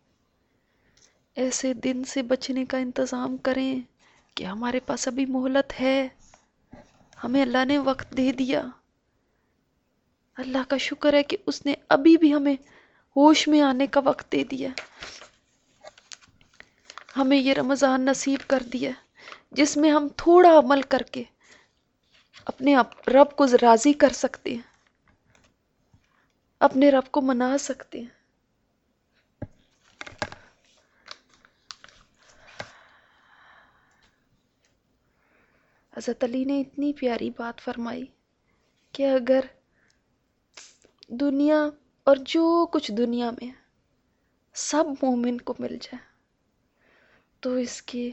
ایسے دن سے بچنے کا انتظام کریں کہ ہمارے پاس ابھی مہلت ہے، ہمیں اللہ نے وقت دے دیا، اللہ کا شکر ہے کہ اس نے ابھی بھی ہمیں ہوش میں آنے کا وقت دے دیا، ہمیں یہ رمضان نصیب کر دیا جس میں ہم تھوڑا عمل کر کے اپنے رب کو راضی کر سکتے ہیں، اپنے رب کو منا سکتے ہیں۔ حضرت علی نے اتنی پیاری بات فرمائی کہ اگر دنیا اور جو کچھ دنیا میں سب مومن کو مل جائے تو اس کی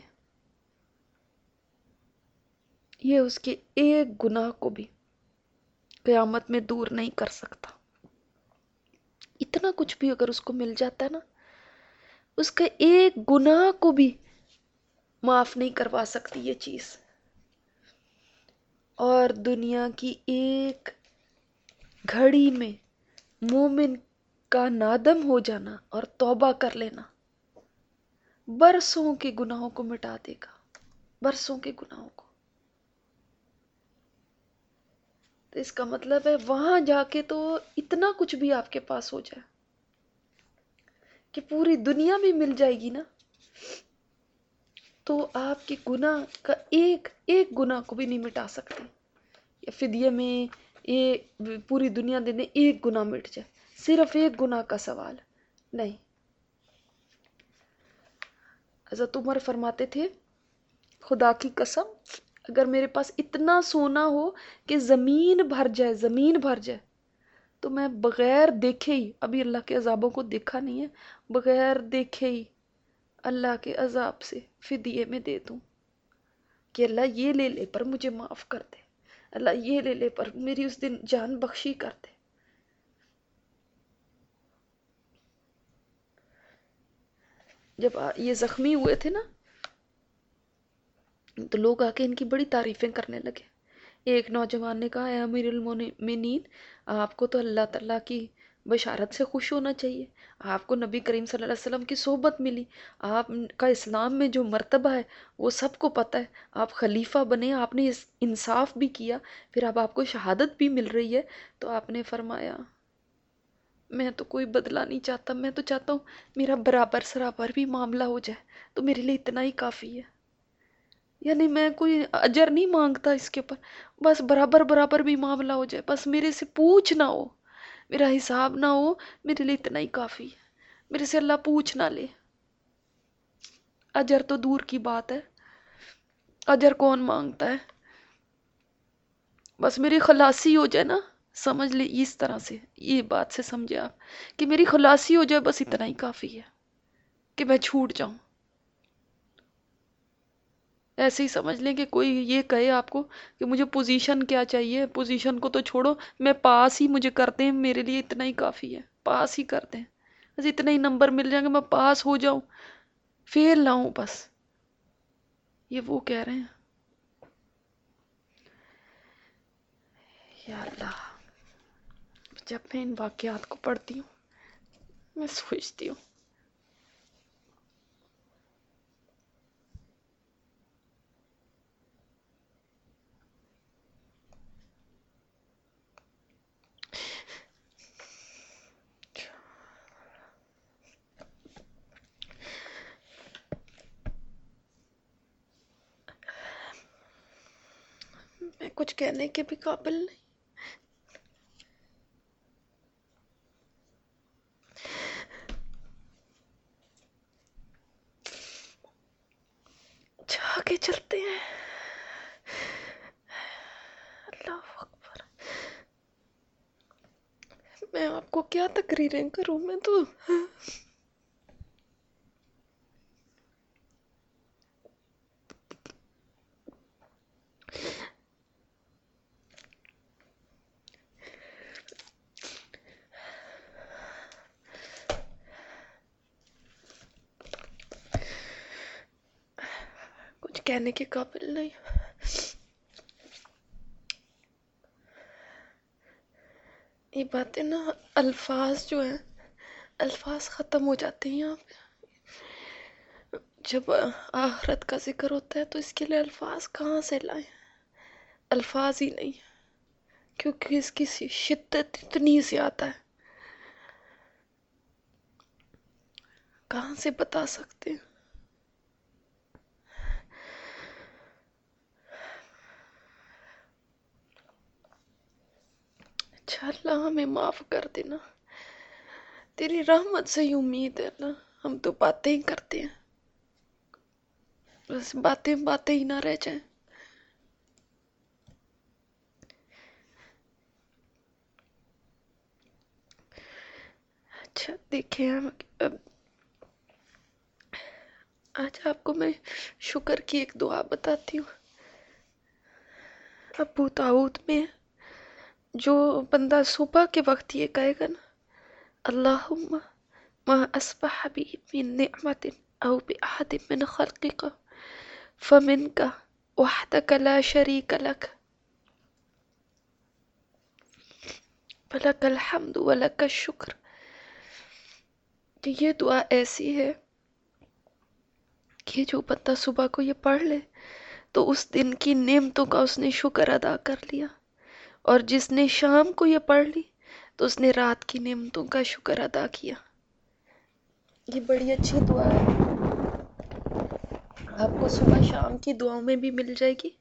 یہ اس کے ایک گناہ کو بھی قیامت میں دور نہیں کر سکتا. اتنا کچھ بھی اگر اس کو مل جاتا ہے نا، اس کا ایک گناہ کو بھی معاف نہیں کروا سکتی یہ چیز. اور دنیا کی ایک گھڑی میں مومن کا نادم ہو جانا اور توبہ کر لینا برسوں کے گناہوں کو مٹا دے گا، برسوں کے گناہوں کو. تو اس کا مطلب ہے وہاں جا کے تو اتنا کچھ بھی آپ کے پاس ہو جائے کہ پوری دنیا بھی مل جائے گی نا، تو آپ کے گناہ کا ایک ایک گناہ کو بھی نہیں مٹا سکتے. یا فدیے میں یہ پوری دنیا دے دیں ایک گناہ مٹ جائے، صرف ایک گناہ کا سوال نہیں. حضرت عمر فرماتے تھے خدا کی قسم اگر میرے پاس اتنا سونا ہو کہ زمین بھر جائے، زمین بھر جائے، تو میں بغیر دیکھے ہی، ابھی اللہ کے عذابوں کو دیکھا نہیں ہے، بغیر دیکھے ہی اللہ کے عذاب سے فدیے میں دے دوں کہ اللہ یہ لے لے پر مجھے معاف کر دے، اللہ یہ لے لے پر میری اس دن جان بخشی کر دے. جب یہ زخمی ہوئے تھے نا تو لوگ آ کے ان کی بڑی تعریفیں کرنے لگے. ایک نوجوان نے کہا اے امیر المومنین، آپ کو تو اللہ تعالیٰ کی بشارت سے خوش ہونا چاہیے، آپ کو نبی کریم صلی اللہ علیہ وسلم کی صحبت ملی، آپ کا اسلام میں جو مرتبہ ہے وہ سب کو پتہ ہے، آپ خلیفہ بنے، آپ نے انصاف بھی کیا، پھر اب آپ کو شہادت بھی مل رہی ہے. تو آپ نے فرمایا میں تو کوئی بدلہ نہیں چاہتا، میں تو چاہتا ہوں میرا برابر سرابر بھی معاملہ ہو جائے تو میرے لیے اتنا ہی کافی ہے. یعنی میں کوئی اجر نہیں مانگتا اس کے اوپر، بس برابر برابر بھی معاملہ ہو جائے، بس میرے سے پوچھ نہ ہو، میرا حساب نہ ہو، میرے لیے اتنا ہی کافی ہے. میرے سے اللہ پوچھ نہ لے. اجر تو دور کی بات ہے، اجر کون مانگتا ہے؟ بس میری خلاصی ہو جائے نا، سمجھ لے اس طرح سے، یہ بات سے سمجھے آپ کہ میری خلاصی ہو جائے، بس اتنا ہی کافی ہے کہ میں چھوٹ جاؤں. ایسے ہی سمجھ لیں کہ کوئی یہ کہے آپ کو کہ مجھے پوزیشن کیا چاہیے، پوزیشن کو تو چھوڑو، میں پاس ہی مجھے کر دیں، میرے لیے اتنا ہی کافی ہے، پاس ہی کر دیں، بس اتنے ہی نمبر مل جائیں گے، میں پاس ہو جاؤں، فیل نہ ہوں بس. یہ وہ کہہ رہے ہیں. یا اللہ، جب میں ان واقعات کو پڑھتی ہوں میں سوچتی ہوں میں کچھ کہنے کے بھی قابل نہیں. جا کے چلتے ہیں. اللہ اکبر. میں آپ کو کیا تقریریں کروں، میں تو کچھ کہنے کے قابل نہیں. یہ باتیں نا، الفاظ جو ہیں، الفاظ ختم ہو جاتے ہیں یہاں پہ. جب آخرت کا ذکر ہوتا ہے تو اس کے لیے الفاظ کہاں سے لائیں؟ الفاظ ہی نہیں، کیونکہ اس کی شدت اتنی زیادہ ہے، کہاں سے بتا سکتے ہیں. اچھا اللہ ہمیں معاف کر دینا، تیری رحمت سے ہی امید ہے اللہ. ہم تو باتیں ہی کرتے ہیں، بس باتیں باتیں ہی نہ رہ جائیں. اچھا دیکھیں ہم اب آج آپ کو میں شکر کی ایک دعا بتاتی ہوں. ابو داؤد میں جو بندہ صبح کے وقت یہ کہے گا نا، اللہم ما اصبح بی من نعمت او بأحد من خلقک فمنک وحدک لا شریک لک فلک الحمد ولک الشکر. کہ یہ دعا ایسی ہے کہ جو بندہ صبح کو یہ پڑھ لے تو اس دن کی نعمتوں کا اس نے شکر ادا کر لیا، اور جس نے شام کو یہ پڑھ لی تو اس نے رات کی نعمتوں کا شکر ادا کیا. یہ بڑی اچھی دعا ہے، آپ کو صبح شام کی دعاؤں میں بھی مل جائے گی.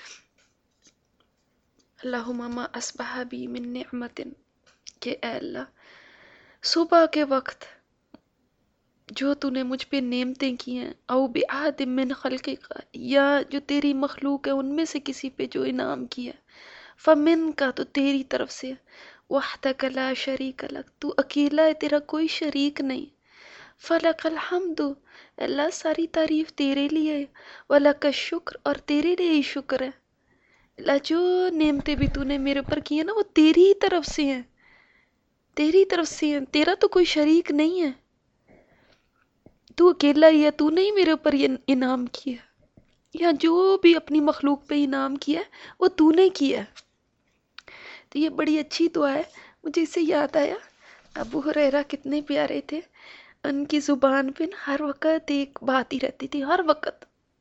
اللہم ما اصبح بی من نعمت، کہ اے اللہ صبح کے وقت جو تو نے مجھ پہ نعمتیں کی ہیں، او بأحد من خلقک، یا جو تیری مخلوق ہے ان میں سے کسی پہ جو انعام کیا، فمن کا تو تیری طرف سے، وحدک لا شریک لک تو اکیلا ہے، تیرا کوئی شریک نہیں. فلک الحمد، اللہ ساری تعریف تیرے لیے ہے، ولک الشکر اور تیرے لیے ہی شکر ہے. اللہ جو نعمتیں بھی تو نے میرے اوپر کی ہیں نا وہ تیری ہی طرف سے ہیں، تیری طرف سے ہیں، تیرا تو کوئی شریک نہیں ہے، تو اکیلا ہی ہے، تو نے ہی میرے اوپر یہ انعام کیا، یا جو بھی اپنی مخلوق پہ انعام کیا ہے وہ تو نے کیا ہے. تو یہ بڑی اچھی دعا ہے. مجھے اس سے یاد آیا ابو ہریرہ کتنے پیارے تھے، ان کی زبان پہ نا ہر وقت ایک بات ہی رہتی تھی، ہر وقت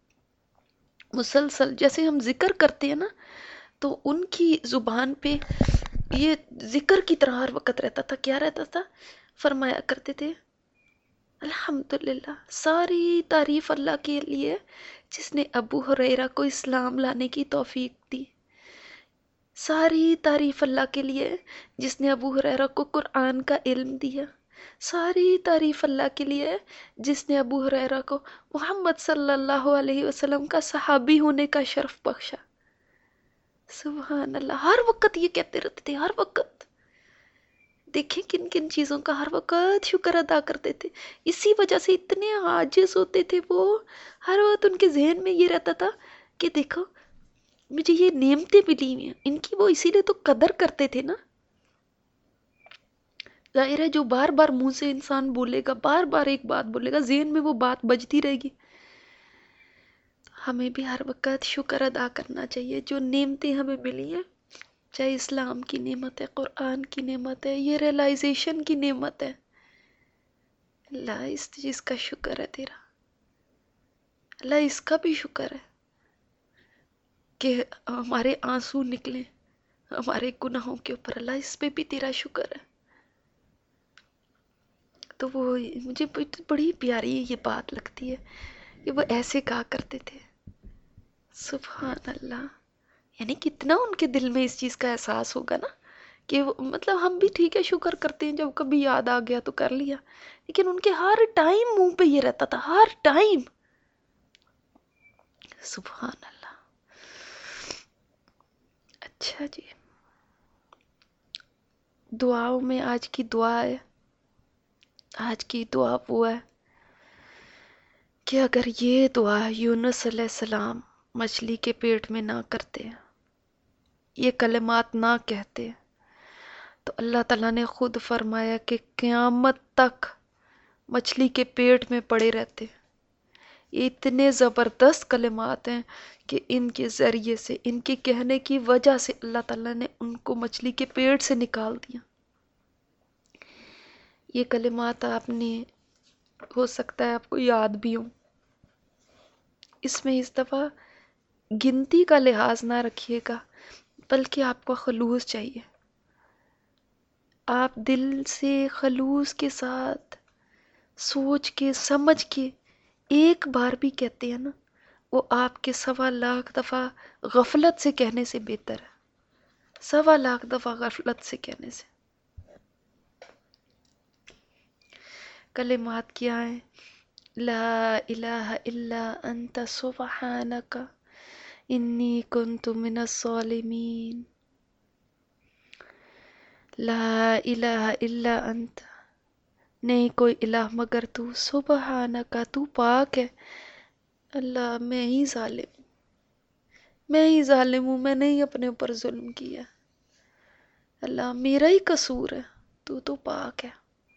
مسلسل جیسے ہم ذکر کرتے ہیں نا، تو ان کی زبان پہ یہ ذکر کی طرح ہر وقت رہتا تھا. کیا رہتا تھا؟ فرمایا کرتے تھے الحمدللہ، ساری تعریف اللہ کے لیے جس نے ابو ہریرہ کو اسلام لانے کی توفیق دی. ساری تعریف اللہ کے لیے جس نے ابو ہریرہ کو قرآن کا علم دیا. ساری تعریف اللہ کے لیے جس نے ابو ہریرہ کو محمد صلی اللہ علیہ وسلم کا صحابی ہونے کا شرف بخشا. سبحان اللہ، ہر وقت یہ کہتے رہتے تھے، ہر وقت. دیکھیں کن کن چیزوں کا ہر وقت شکر ادا کرتے تھے. اسی وجہ سے اتنے عاجز ہوتے تھے وہ، ہر وقت ان کے ذہن میں یہ رہتا تھا کہ دیکھو مجھے یہ نعمتیں ملی ہوئی ہیں، ان کی وہ اسی لیے تو قدر کرتے تھے نا. ظاہر ہے جو بار بار منہ سے انسان بولے گا، بار بار ایک بات بولے گا، ذہن میں وہ بات بجتی رہے گی. ہمیں بھی ہر وقت شکر ادا کرنا چاہیے جو نعمتیں ہمیں ملی ہیں، چاہے اسلام کی نعمت ہے، قرآن کی نعمت ہے، یہ ریلائزیشن کی نعمت ہے. اللہ اس چیز کا شکر ہے تیرا، اللہ اس کا بھی شکر ہے کہ ہمارے آنسو نکلے ہمارے گناہوں کے اوپر. اللہ اس پہ بھی تیرا شکر ہے. تو وہ مجھے بڑی پیاری یہ بات لگتی ہے کہ وہ ایسے کہا کرتے تھے. سبحان اللہ، یعنی کتنا ان کے دل میں اس چیز کا احساس ہوگا نا کہ مطلب ہم بھی ٹھیک ہے شکر کرتے ہیں، جب کبھی یاد آ گیا تو کر لیا، لیکن ان کے ہر ٹائم منہ پہ یہ رہتا تھا، ہر ٹائم. سبحان اللہ. اچھا جی، دعاؤں میں آج کی دعا ہے، آج کی دعا وہ ہے کہ اگر یہ دعا یونس علیہ السلام مچھلی کے پیٹ میں نہ کرتے، یہ کلمات نہ کہتے، تو اللہ تعالیٰ نے خود فرمایا کہ قیامت تک مچھلی کے پیٹ میں پڑے رہتے. یہ اتنے زبردست کلمات ہیں کہ ان کے ذریعے سے، ان کے کہنے کی وجہ سے اللہ تعالیٰ نے ان کو مچھلی کے پیٹ سے نکال دیا. یہ کلمات آپ نے ہو سکتا ہے آپ کو یاد بھی ہوں. اس میں اس دفعہ گنتی کا لحاظ نہ رکھیے گا، بلکہ آپ کو خلوص چاہیے. آپ دل سے خلوص کے ساتھ سوچ کے سمجھ کے ایک بار بھی کہتے ہیں نا، وہ آپ کے سوا لاکھ دفعہ غفلت سے کہنے سے بہتر ہے. سوا لاکھ دفعہ غفلت سے کہنے سے. کلمات کیا ہیں؟ لا الہ الا انت سبحانک انی کنت من الظالمین. لا الہ الا انت نہیں کوئی الہ مگر تو، سبحانکا، تو پاک ہے۔ اللہ میں ہی ظالم، میں ہی ظالم ہوں، میں نے ہی اپنے اوپر ظلم کیا۔ اللہ میرا ہی قصور ہے، تو تو پاک ہے۔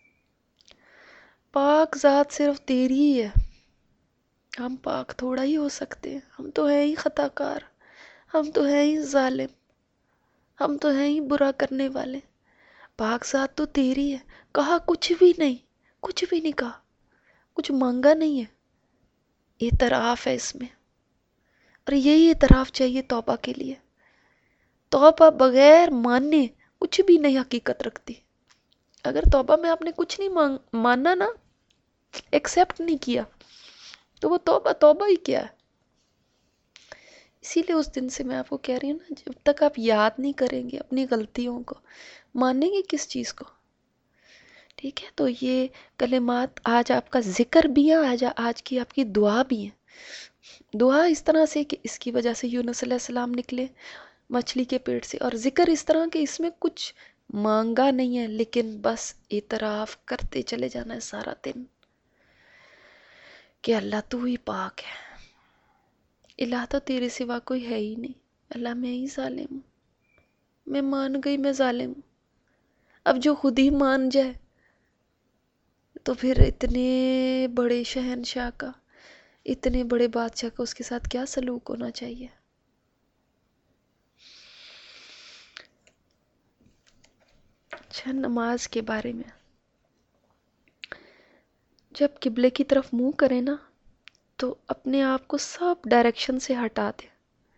پاک ذات صرف تیری ہی ہے، ہم پاک تھوڑا ہی ہو سکتے ہیں، ہم تو ہیں ہی خطا کار، ہم تو ہیں ہی ظالم، ہم تو ہیں ہی برا کرنے والے۔ پاک ذات تو تیری ہے، کہا کچھ بھی نہیں، کچھ بھی نہیں کہا، کچھ مانگا نہیں ہے، اعتراف ہے اس میں، اور یہی اعتراف چاہیے توبہ کے لیے۔ توبہ بغیر ماننے کچھ بھی نہیں حقیقت رکھتی۔ اگر توبہ میں آپ نے کچھ نہیں مان- ماننا نا، ایکسیپٹ نہیں کیا، تو وہ توبہ توبہ ہی کیا ہے۔ اسی لیے اس دن سے میں آپ کو کہہ رہی ہوں نا، جب تک آپ یاد نہیں کریں گے اپنی غلطیوں کو، مانیں گے کس چیز کو؟ ٹھیک ہے، تو یہ کلمات آج آپ کا ذکر بھی ہے، آج آج کی آپ کی دعا بھی ہے۔ دعا اس طرح سے کہ اس کی وجہ سے یونس علیہ السلام نکلے مچھلی کے پیٹ سے، اور ذکر اس طرح کہ اس میں کچھ مانگا نہیں ہے، لیکن بس اعتراف کرتے چلے جانا ہے سارا دن کہ اللہ تو ہی پاک ہے، الہ تو تیرے سوا کوئی ہے ہی نہیں، اللہ میں ہی ظالم ہوں، میں مان گئی میں ظالم ہوں۔ اب جو خود ہی مان جائے تو پھر اتنے بڑے شہنشاہ کا، اتنے بڑے بادشاہ کا اس کے ساتھ کیا سلوک ہونا چاہیے۔ اچھا، نماز کے بارے میں، جب قبلے کی طرف منہ کرے نا تو اپنے آپ کو سب ڈائریکشن سے ہٹا دے۔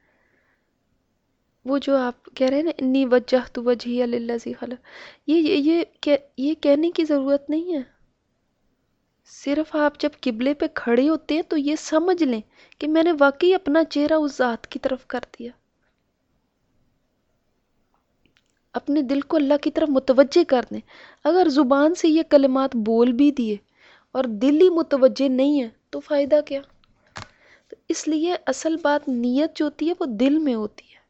وہ جو آپ کہہ رہے ہیں نا، انی وجہت وجہی للذی خلق، یہ یہ یہ یہ کہنے کی ضرورت نہیں ہے۔ صرف آپ جب قبلے پہ کھڑے ہوتے ہیں تو یہ سمجھ لیں کہ میں نے واقعی اپنا چہرہ اس ذات کی طرف کر دیا، اپنے دل کو اللہ کی طرف متوجہ کر دیں۔ اگر زبان سے یہ کلمات بول بھی دیے اور دل ہی متوجہ نہیں ہے تو فائدہ کیا؟ تو اس لیے اصل بات نیت جو ہوتی ہے وہ دل میں ہوتی ہے،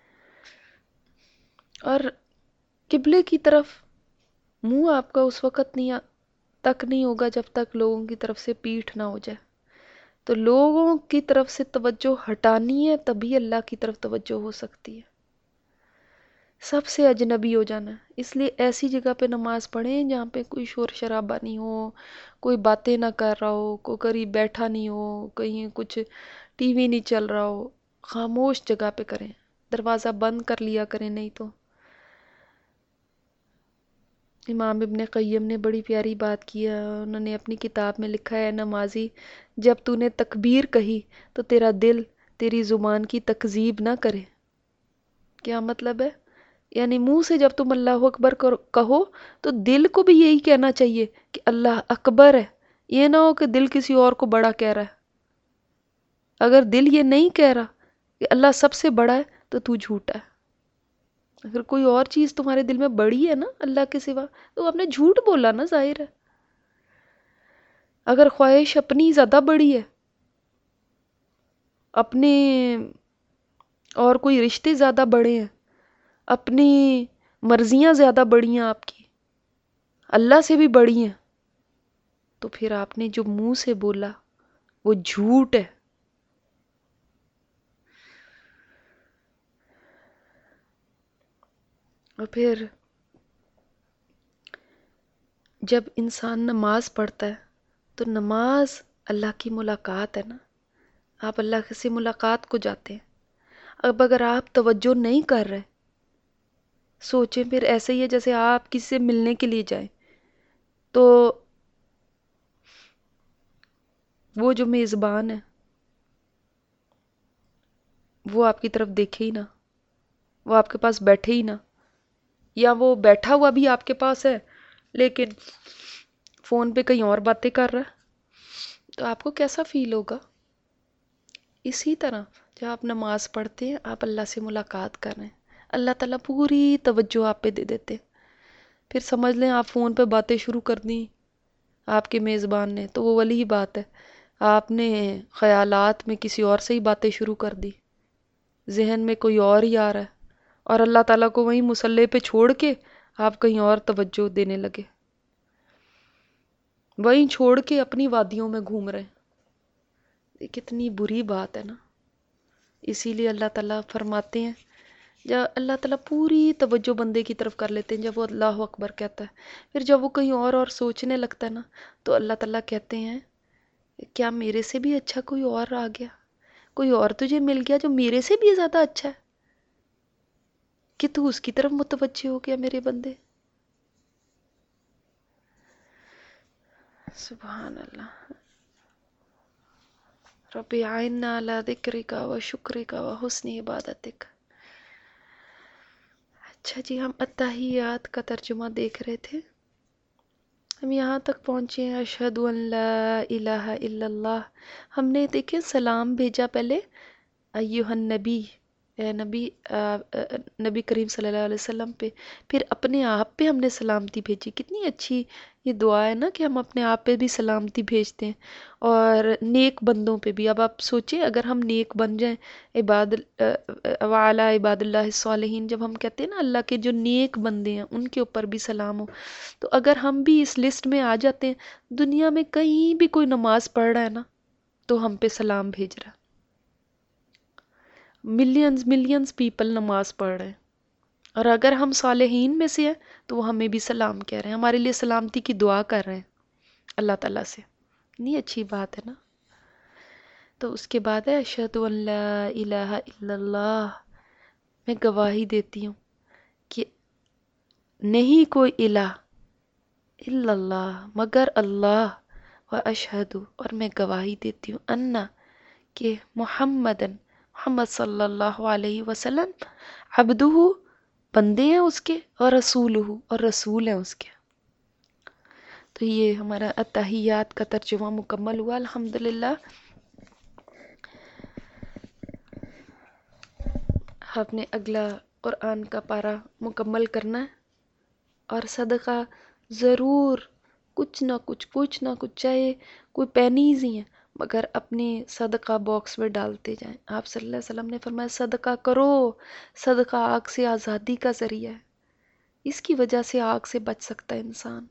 اور قبلے کی طرف منہ آپ کا اس وقت نہیں تک نہیں ہوگا جب تک لوگوں کی طرف سے پیٹھ نہ ہو جائے۔ تو لوگوں کی طرف سے توجہ ہٹانی ہے، تبھی اللہ کی طرف توجہ ہو سکتی ہے۔ سب سے اجنبی ہو جانا ہے۔ اس لیے ایسی جگہ پہ نماز پڑھیں جہاں پہ کوئی شور شرابہ نہیں ہو، کوئی باتیں نہ کر رہا ہو، کوئی قریب بیٹھا نہیں ہو، کہیں کچھ ٹی وی نہیں چل رہا ہو، خاموش جگہ پہ کریں، دروازہ بند کر لیا کریں۔ نہیں تو امام ابن قیم نے بڑی پیاری بات کی ہے، انہوں نے اپنی کتاب میں لکھا ہے، نمازی جب تو نے تکبیر کہی تو تیرا دل تیری زبان کی تکذیب نہ کرے۔ کیا مطلب ہے؟ یعنی منہ سے جب تم اللہ اکبر کہو تو دل کو بھی یہی کہنا چاہیے کہ اللہ اکبر ہے، یہ نہ ہو کہ دل کسی اور کو بڑا کہہ رہا ہے۔ اگر دل یہ نہیں کہہ رہا کہ اللہ سب سے بڑا ہے تو تو جھوٹا ہے۔ اگر کوئی اور چیز تمہارے دل میں بڑی ہے نا اللہ کے سوا تو آپ نے جھوٹ بولا نا، ظاہر ہے۔ اگر خواہش اپنی زیادہ بڑی ہے، اپنے اور کوئی رشتے زیادہ بڑے ہیں، اپنی مرضیاں زیادہ بڑی ہیں آپ کی، اللہ سے بھی بڑی ہیں، تو پھر آپ نے جو منہ سے بولا وہ جھوٹ ہے۔ اور پھر جب انسان نماز پڑھتا ہے تو نماز اللہ کی ملاقات ہے نا، آپ اللہ سے ملاقات کو جاتے ہیں۔ اب اگر آپ توجہ نہیں کر رہے، سوچیں پھر ایسے ہی ہے جیسے آپ کسی سے ملنے کے لیے جائیں تو وہ جو میزبان ہے وہ آپ کی طرف دیکھے ہی نہ، وہ آپ کے پاس بیٹھے ہی نہ، یا وہ بیٹھا ہوا بھی آپ کے پاس ہے لیکن فون پہ کہیں اور باتیں کر رہا ہے، تو آپ کو کیسا فیل ہوگا؟ اسی طرح جب آپ نماز پڑھتے ہیں آپ اللہ سے ملاقات کر رہے ہیں، اللہ تعالیٰ پوری توجہ آپ پہ دے دیتے۔ پھر سمجھ لیں آپ فون پہ باتیں شروع کر دیں آپ کے میزبان نے، تو وہ والی ہی بات ہے، آپ نے خیالات میں کسی اور سے ہی باتیں شروع کر دی، ذہن میں کوئی اور ہی آ رہا ہے، اور اللہ تعالیٰ کو وہیں مصلی پہ چھوڑ کے آپ کہیں اور توجہ دینے لگے۔ وہیں چھوڑ کے اپنی وادیوں میں گھوم رہے ہیں. یہ کتنی بری بات ہے نا. اسی لیے اللہ تعالیٰ فرماتے ہیں، جب اللہ تعالیٰ پوری توجہ بندے کی طرف کر لیتے ہیں جب وہ اللہ اکبر کہتا ہے، پھر جب وہ کہیں اور اور سوچنے لگتا ہے نا، تو اللہ تعالیٰ کہتے ہیں کیا میرے سے بھی اچھا کوئی اور آ گیا، کوئی اور تجھے مل گیا جو میرے سے بھی زیادہ اچھا ہے، کہ تو اس کی طرف متوجہ ہو گیا میرے بندے. سبحان اللہ. رب اعنا علی ذکرک و شکرک و حسن عبادتک. اچھا جی، ہم اتحیات کا ترجمہ دیکھ رہے تھے. ہم یہاں تک پہنچے ہیں اشہد ان لا الہ الا اللہ. ہم نے دیکھے سلام بھیجا پہلے ایہا النبی، اے نبی، آ، آ، نبی کریم صلی اللہ علیہ وسلم پہ، پھر اپنے آپ پہ ہم نے سلامتی بھیجی. کتنی اچھی یہ دعا ہے نا کہ ہم اپنے آپ پہ بھی سلامتی بھیجتے ہیں، اور نیک بندوں پہ بھی. اب آپ سوچیں اگر ہم نیک بن جائیں، عباد وعلی عباد اللہ الصالحین، جب ہم کہتے ہیں نا اللہ کے جو نیک بندے ہیں ان کے اوپر بھی سلام ہو، تو اگر ہم بھی اس لسٹ میں آ جاتے ہیں، دنیا میں کہیں بھی کوئی نماز پڑھ رہا ہے نا تو ہم پہ سلام بھیج رہا ہے. ملینز ملینز پیپل نماز پڑھ رہے ہیں، اور اگر ہم صالحین میں سے ہیں تو وہ ہمیں بھی سلام کہہ رہے ہیں، ہمارے لیے سلامتی کی دعا کر رہے ہیں اللہ تعالیٰ سے. نہیں اچھی بات ہے نا. تو اس کے بعد ہے اشہد ان لا الہ الا اللہ. میں گواہی دیتی ہوں کہ نہیں کوئی الہ الا اللہ مگر اللہ، و اشہد، اور میں گواہی دیتی ہوں، انا، کہ محمدن، محمد صلی اللہ علیہ وسلم، عبدہ، بندے ہیں اس کے، اور رسولہ، اور رسول ہیں اس کے. تو یہ ہمارا اتحیات کا ترجمہ مکمل ہوا الحمدللہ. آپ نے اگلا قرآن کا پارہ مکمل کرنا ہے، اور صدقہ ضرور کچھ نہ کچھ کچھ نہ کچھ، چاہے کوئی پینیز ہی ہیں، مگر اپنے صدقہ باکس میں ڈالتے جائیں. آپ صلی اللہ علیہ وسلم نے فرمایا صدقہ کرو، صدقہ آگ سے آزادی کا ذریعہ ہے، اس کی وجہ سے آگ سے بچ سکتا ہے انسان.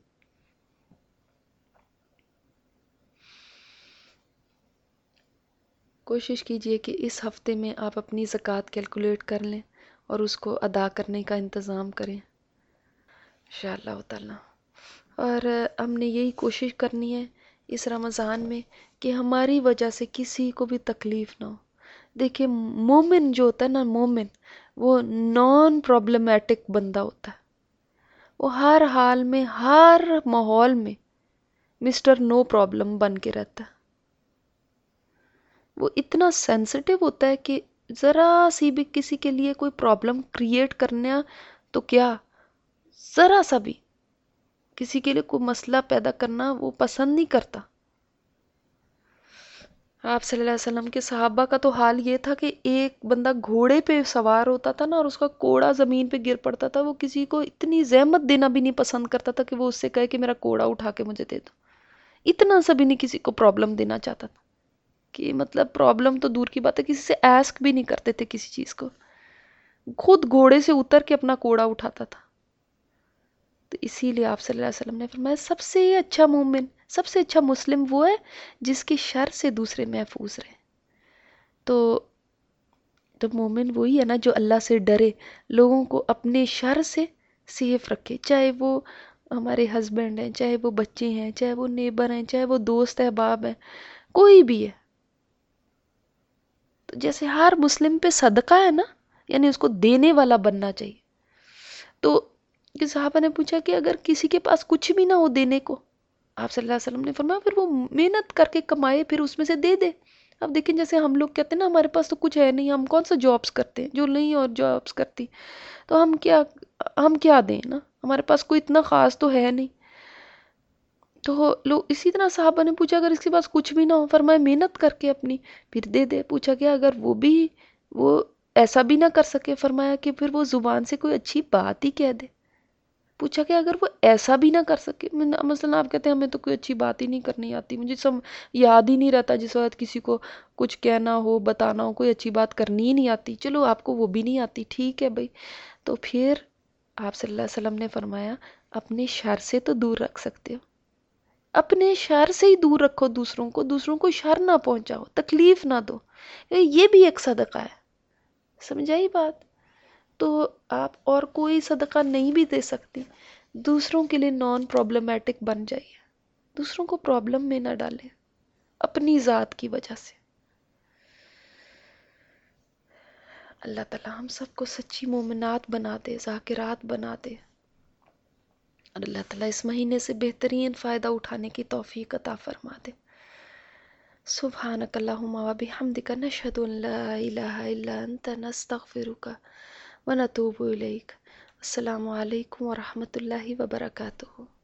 کوشش کیجئے کہ اس ہفتے میں آپ اپنی زکوٰۃ کیلکولیٹ کر لیں اور اس کو ادا کرنے کا انتظام کریں انشاءاللہ تعالی. اور ہم نے یہی کوشش کرنی ہے اس رمضان میں کہ ہماری وجہ سے کسی کو بھی تکلیف نہ ہو. دیکھیں مومن جو ہوتا ہے نا، مومن وہ نان پرابلمیٹک بندہ ہوتا ہے. وہ ہر حال میں، ہر ماحول میں مسٹر نو پرابلم بن کے رہتا ہے. وہ اتنا سینسٹیو ہوتا ہے کہ ذرا سی بھی کسی کے لیے کوئی پرابلم کریٹ کرنا، تو کیا ذرا سا بھی کسی کے لیے کوئی مسئلہ پیدا کرنا وہ پسند نہیں کرتا. آپ صلی اللہ علیہ وسلم کے صحابہ کا تو حال یہ تھا کہ ایک بندہ گھوڑے پہ سوار ہوتا تھا نا، اور اس کا کوڑا زمین پہ گر پڑتا تھا، وہ کسی کو اتنی زحمت دینا بھی نہیں پسند کرتا تھا کہ وہ اس سے کہے کہ میرا کوڑا اٹھا کے مجھے دے دو. اتنا سا بھی نہیں کسی کو پرابلم دینا چاہتا تھا، کہ مطلب پرابلم تو دور کی بات ہے، کسی سے ایسک بھی نہیں کرتے تھے کسی چیز کو. خود گھوڑے سے اتر کے اپنا کوڑا اٹھاتا تھا. تو اسی لیے آپ صلی اللہ علیہ وسلم نے فرمایا سب سے اچھا مومن، سب سے اچھا مسلم وہ ہے جس کی شر سے دوسرے محفوظ رہے. تو تو مومن وہی ہے نا جو اللہ سے ڈرے، لوگوں کو اپنے شر سے سیف رکھے، چاہے وہ ہمارے ہسبینڈ ہیں، چاہے وہ بچے ہیں، چاہے وہ نیبر ہیں، چاہے وہ دوست احباب ہیں، کوئی بھی ہے. تو جیسے ہر مسلم پہ صدقہ ہے نا، یعنی اس کو دینے والا بننا چاہیے. تو کہ صحابہ نے پوچھا کہ اگر کسی کے پاس کچھ بھی نہ ہو دینے کو، آپ صلی اللہ علیہ وسلم نے فرمایا پھر وہ محنت کر کے کمائے، پھر اس میں سے دے دے. اب دیکھیں جیسے ہم لوگ کہتے ہیں نا ہمارے پاس تو کچھ ہے نہیں، ہم کون سا جابس کرتے ہیں، جو نہیں اور جابس کرتی، تو ہم کیا ہم کیا دیں نا، ہمارے پاس کوئی اتنا خاص تو ہے نہیں. تو لوگ اسی طرح صحابہ نے پوچھا اگر اس کے پاس کچھ بھی نہ ہو، فرمایا محنت کر کے اپنی پھر دے دے. پوچھا کہ اگر وہ بھی وہ ایسا بھی نہ کر سکے، فرمایا کہ پھر وہ زبان سے کوئی اچھی بات ہی کہہ دے. پوچھا کہ اگر وہ ایسا بھی نہ کر سکے، مثلا آپ کہتے ہیں ہمیں تو کوئی اچھی بات ہی نہیں کرنی آتی، مجھے سب یاد ہی نہیں رہتا جس وقت کسی کو کچھ کہنا ہو، بتانا ہو، کوئی اچھی بات کرنی ہی نہیں آتی. چلو آپ کو وہ بھی نہیں آتی، ٹھیک ہے بھائی. تو پھر آپ صلی اللہ علیہ وسلم نے فرمایا اپنے شر سے تو دور رکھ سکتے ہو، اپنے شر سے ہی دور رکھو دوسروں کو، دوسروں کو شر نہ پہنچاؤ، تکلیف نہ دو، یہ بھی ایک صدقہ ہے. سمجھائی بات؟ تو آپ اور کوئی صدقہ نہیں بھی دے سکتی، دوسروں کے لیے نان پرابلمیٹک بن جائیے، دوسروں کو پرابلم میں نہ ڈالیں اپنی ذات کی وجہ سے. اللہ تعالیٰ ہم سب کو سچی مومنات بنا دے، ذاکرات بنا دے، اور اللہ تعالیٰ اس مہینے سے بہترین فائدہ اٹھانے کی توفیق عطا فرما دے. سبحانک اللہم و بحمدک نشہد ان لا الہ الا انت نستغفرک و نتوب الیک. السلام علیکم ورحمۃ اللہ وبرکاتہ.